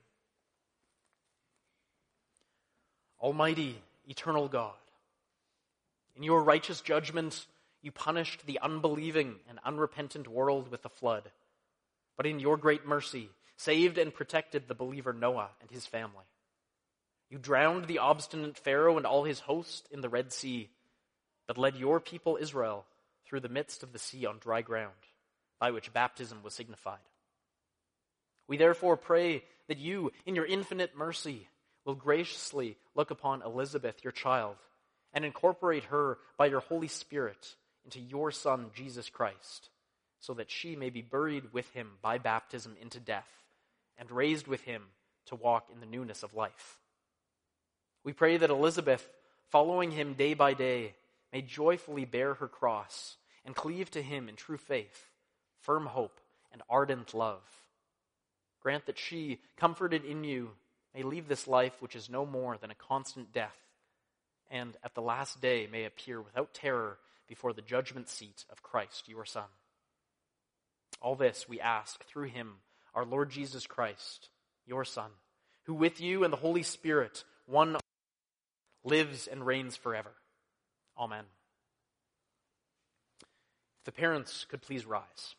[SPEAKER 2] Almighty, eternal God, in your righteous judgment, you punished the unbelieving and unrepentant world with the flood, but in your great mercy, saved and protected the believer Noah and his family. You drowned the obstinate Pharaoh and all his host in the Red Sea, but led your people Israel through the midst of the sea on dry ground, by which baptism was signified. We therefore pray that you, in your infinite mercy, will graciously look upon Elizabeth, your child, and incorporate her by your Holy Spirit into your Son, Jesus Christ, so that she may be buried with him by baptism into death and raised with him to walk in the newness of life. We pray that Elizabeth, following him day by day, may joyfully bear her cross and cleave to him in true faith, firm hope, and ardent love. Grant that she, comforted in you, may leave this life which is no more than a constant death, and at the last day may appear without terror before the judgment seat of Christ, your Son. All this we ask through him, our Lord Jesus Christ, your Son, who with you and the Holy Spirit, one lives and reigns forever. Amen. If the parents could please rise.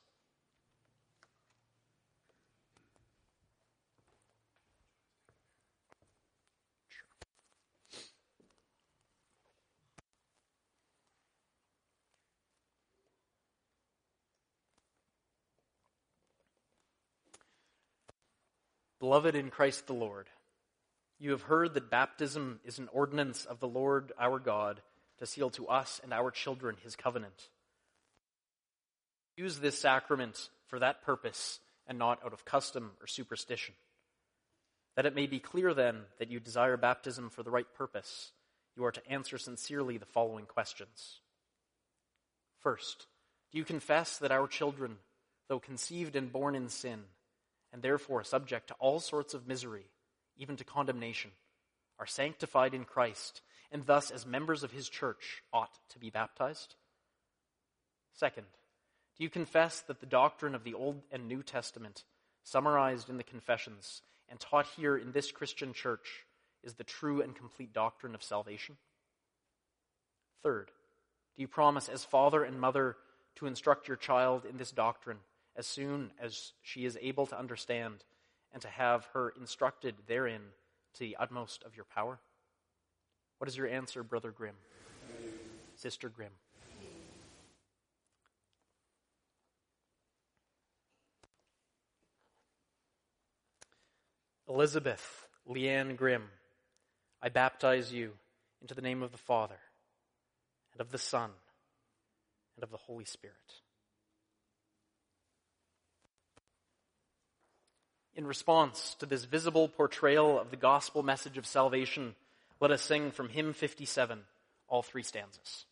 [SPEAKER 2] Beloved in Christ the Lord, you have heard that baptism is an ordinance of the Lord our God to seal to us and our children his covenant. Use this sacrament for that purpose and not out of custom or superstition. That it may be clear then that you desire baptism for the right purpose, you are to answer sincerely the following questions. First, do you confess that our children, though conceived and born in sin, and therefore subject to all sorts of misery, even to condemnation, are sanctified in Christ, and thus as members of his church ought to be baptized? Second, do you confess that the doctrine of the Old and New Testament, summarized in the Confessions and taught here in this Christian church, is the true and complete doctrine of salvation? Third, do you promise as father and mother to instruct your child in this doctrine as soon as she is able to understand, and to have her instructed therein to the utmost of your power? What is your answer, Brother Grimm? Amen. Sister Grimm? Elizabeth Leanne Grimm, I baptize you into the name of the Father, and of the Son, and of the Holy Spirit. In response to this visible portrayal of the gospel message of salvation, let us sing from hymn fifty-seven, all three stanzas.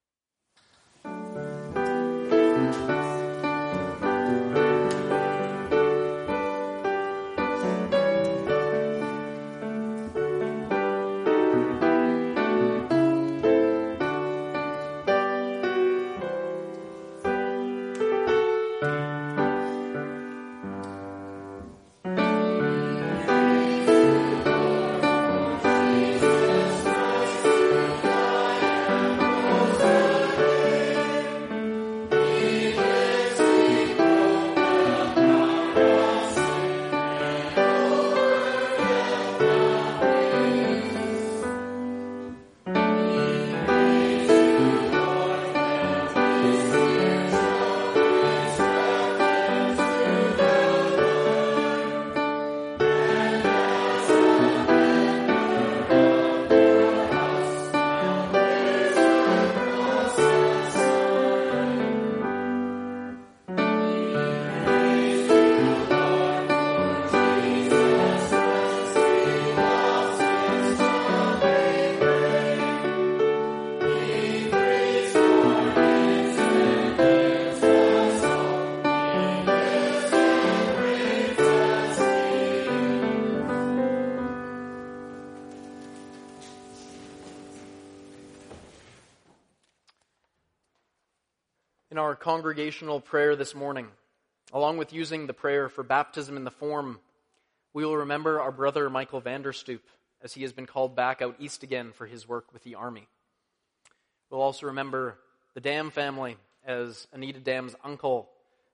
[SPEAKER 2] In our congregational prayer this morning, along with using the prayer for baptism in the form, we will remember our brother Michael Vanderstoep as he has been called back out east again for his work with the Army. We'll also remember the Dam family as Anita Dam's uncle,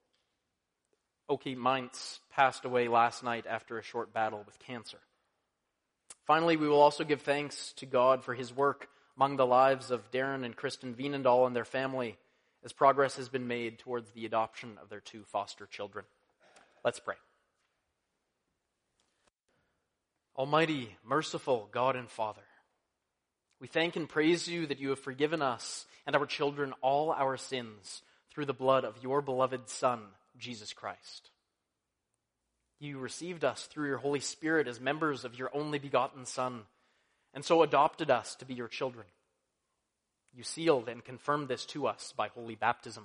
[SPEAKER 2] Oki Mintz, passed away last night after a short battle with cancer. Finally, we will also give thanks to God for his work among the lives of Darren and Kristen Wienendahl and their family, as progress has been made towards the adoption of their two foster children. Let's pray. Almighty, merciful God and Father, we thank and praise you that you have forgiven us and our children all our sins through the blood of your beloved Son, Jesus Christ. You received us through your Holy Spirit as members of your only begotten Son, and so adopted us to be your children. You sealed and confirmed this to us by holy baptism.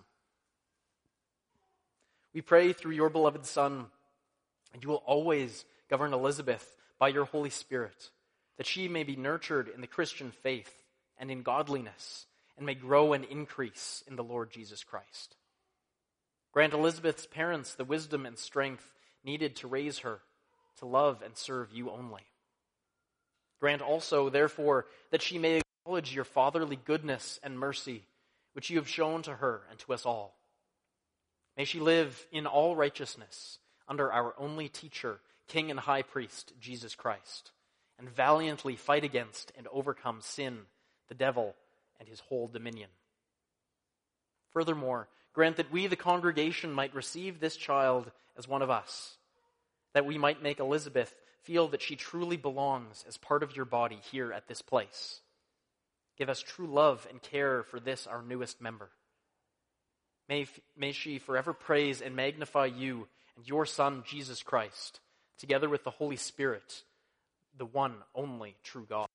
[SPEAKER 2] We pray through your beloved Son, and you will always govern Elizabeth by your Holy Spirit, that she may be nurtured in the Christian faith and in godliness, and may grow and increase in the Lord Jesus Christ. Grant Elizabeth's parents the wisdom and strength needed to raise her, to love and serve you only. Grant also, therefore, that she may acknowledge your fatherly goodness and mercy, which you have shown to her and to us all. May she live in all righteousness under our only teacher, King and High Priest, Jesus Christ, and valiantly fight against and overcome sin, the devil, and his whole dominion. Furthermore, grant that we, the congregation, might receive this child as one of us, that we might make Elizabeth feel that she truly belongs as part of your body here at this place. Give us true love and care for this, our newest member. May, may she forever praise and magnify you and your Son, Jesus Christ, together with the Holy Spirit, the one only true God.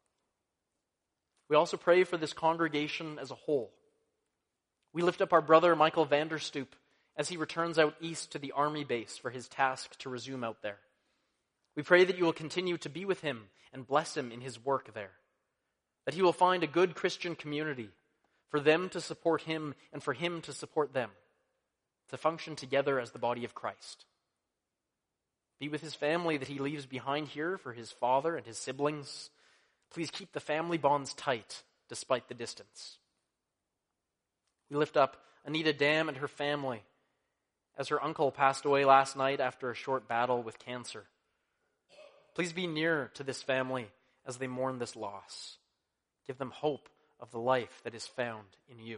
[SPEAKER 2] We also pray for this congregation as a whole. We lift up our brother Michael Vanderstoop as he returns out east to the army base for his task to resume out there. We pray that you will continue to be with him and bless him in his work there, that he will find a good Christian community for them to support him and for him to support them, to function together as the body of Christ. Be with his family that he leaves behind here for his father and his siblings. Please keep the family bonds tight despite the distance. We lift up Anita Dam and her family as her uncle passed away last night after a short battle with cancer. Please be near to this family as they mourn this loss. Give them hope of the life that is found in you.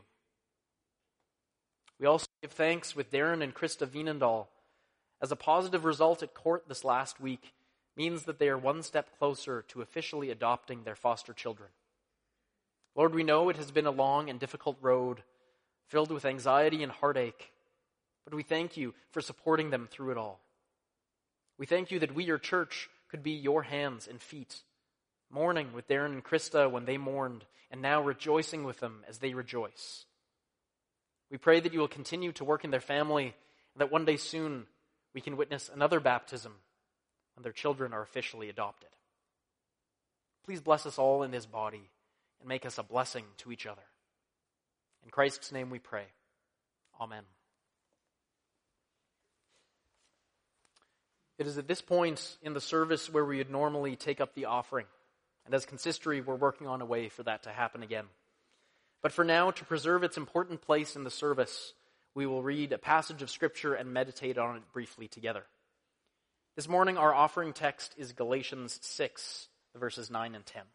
[SPEAKER 2] We also give thanks with Darren and Krista Wienendahl as a positive result at court this last week means that they are one step closer to officially adopting their foster children. Lord, we know it has been a long and difficult road filled with anxiety and heartache, but we thank you for supporting them through it all. We thank you that we, your church, could be your hands and feet, mourning with Darren and Krista when they mourned, and now rejoicing with them as they rejoice. We pray that you will continue to work in their family, and that one day soon we can witness another baptism when their children are officially adopted. Please bless us all in this body and make us a blessing to each other. In Christ's name we pray. Amen. It is at this point in the service where we would normally take up the offering. And as consistory, we're working on a way for that to happen again. But for now, to preserve its important place in the service, we will read a passage of Scripture and meditate on it briefly together. This morning, our offering text is Galatians six, verses nine and ten.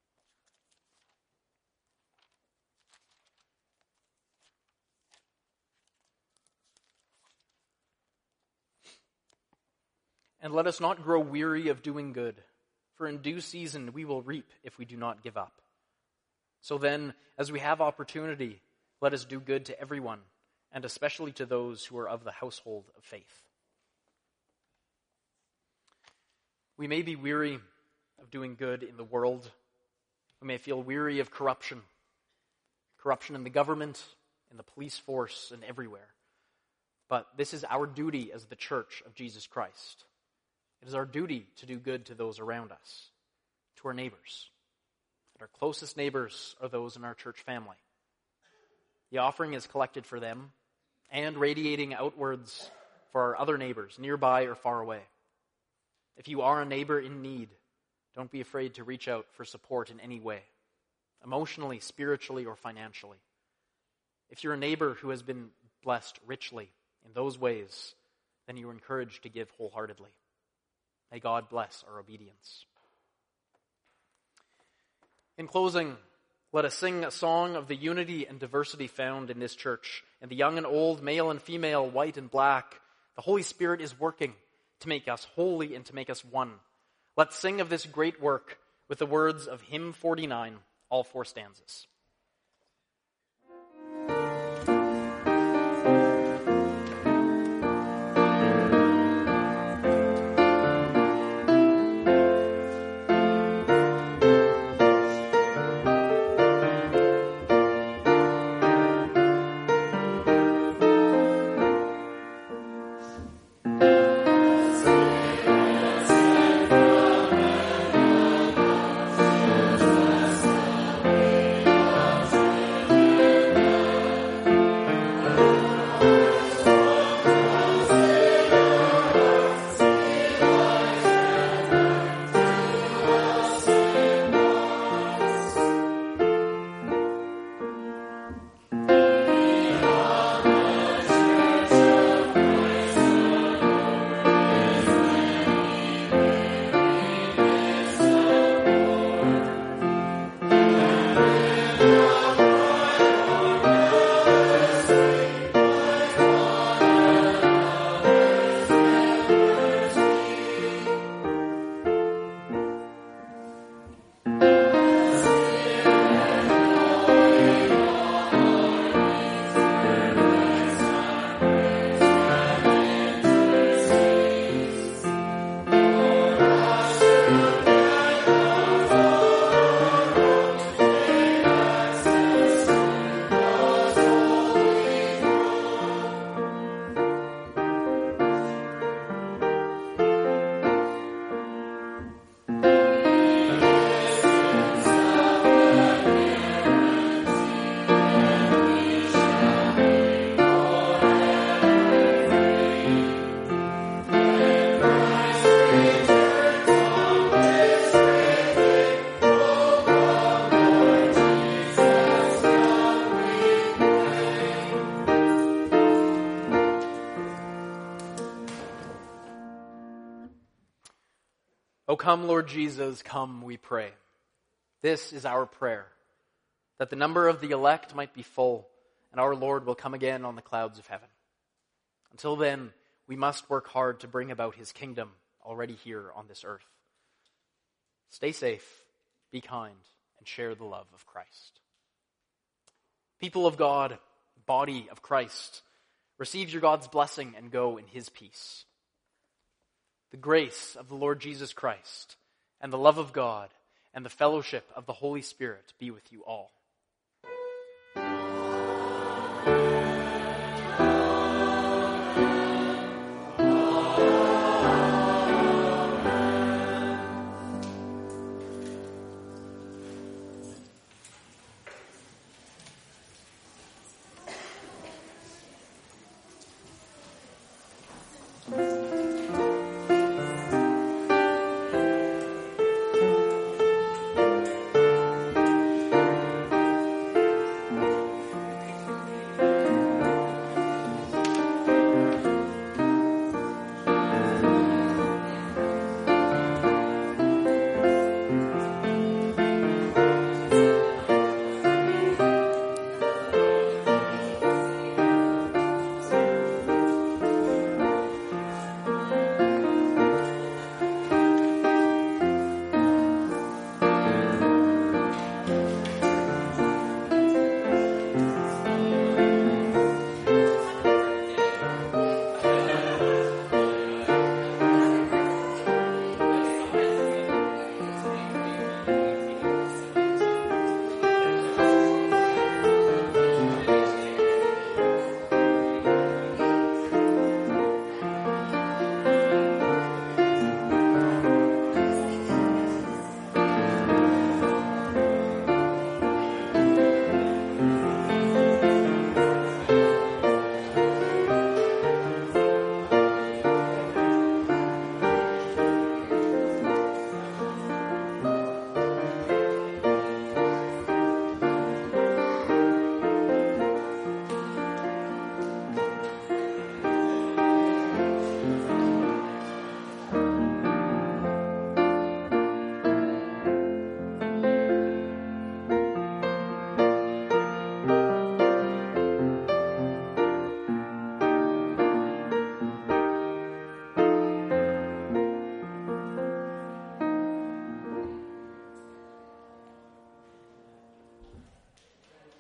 [SPEAKER 2] And let us not grow weary of doing good, for in due season we will reap if we do not give up. So then, as we have opportunity, let us do good to everyone, and especially to those who are of the household of faith. We may be weary of doing good in the world. We may feel weary of corruption, corruption in the government, in the police force, and everywhere. But this is our duty as the church of Jesus Christ. It is our duty to do good to those around us, to our neighbors. And our closest neighbors are those in our church family. The offering is collected for them and radiating outwards for our other neighbors, nearby or far away. If you are a neighbor in need, don't be afraid to reach out for support in any way, emotionally, spiritually, or financially. If you're a neighbor who has been blessed richly in those ways, then you are encouraged to give wholeheartedly. May God bless our obedience. In closing, let us sing a song of the unity and diversity found in this church. And the young and old, male and female, white and black, the Holy Spirit is working to make us holy and to make us one. Let's sing of this great work with the words of hymn forty-nine, all four stanzas. O come, Lord Jesus, come, we pray. This is our prayer, that the number of the elect might be full, and our Lord will come again on the clouds of heaven. Until then, we must work hard to bring about his kingdom already here on this earth. Stay safe, be kind, and share the love of Christ. People of God, body of Christ, receive your God's blessing and go in his peace. The grace of the Lord Jesus Christ and the love of God and the fellowship of the Holy Spirit be with you all.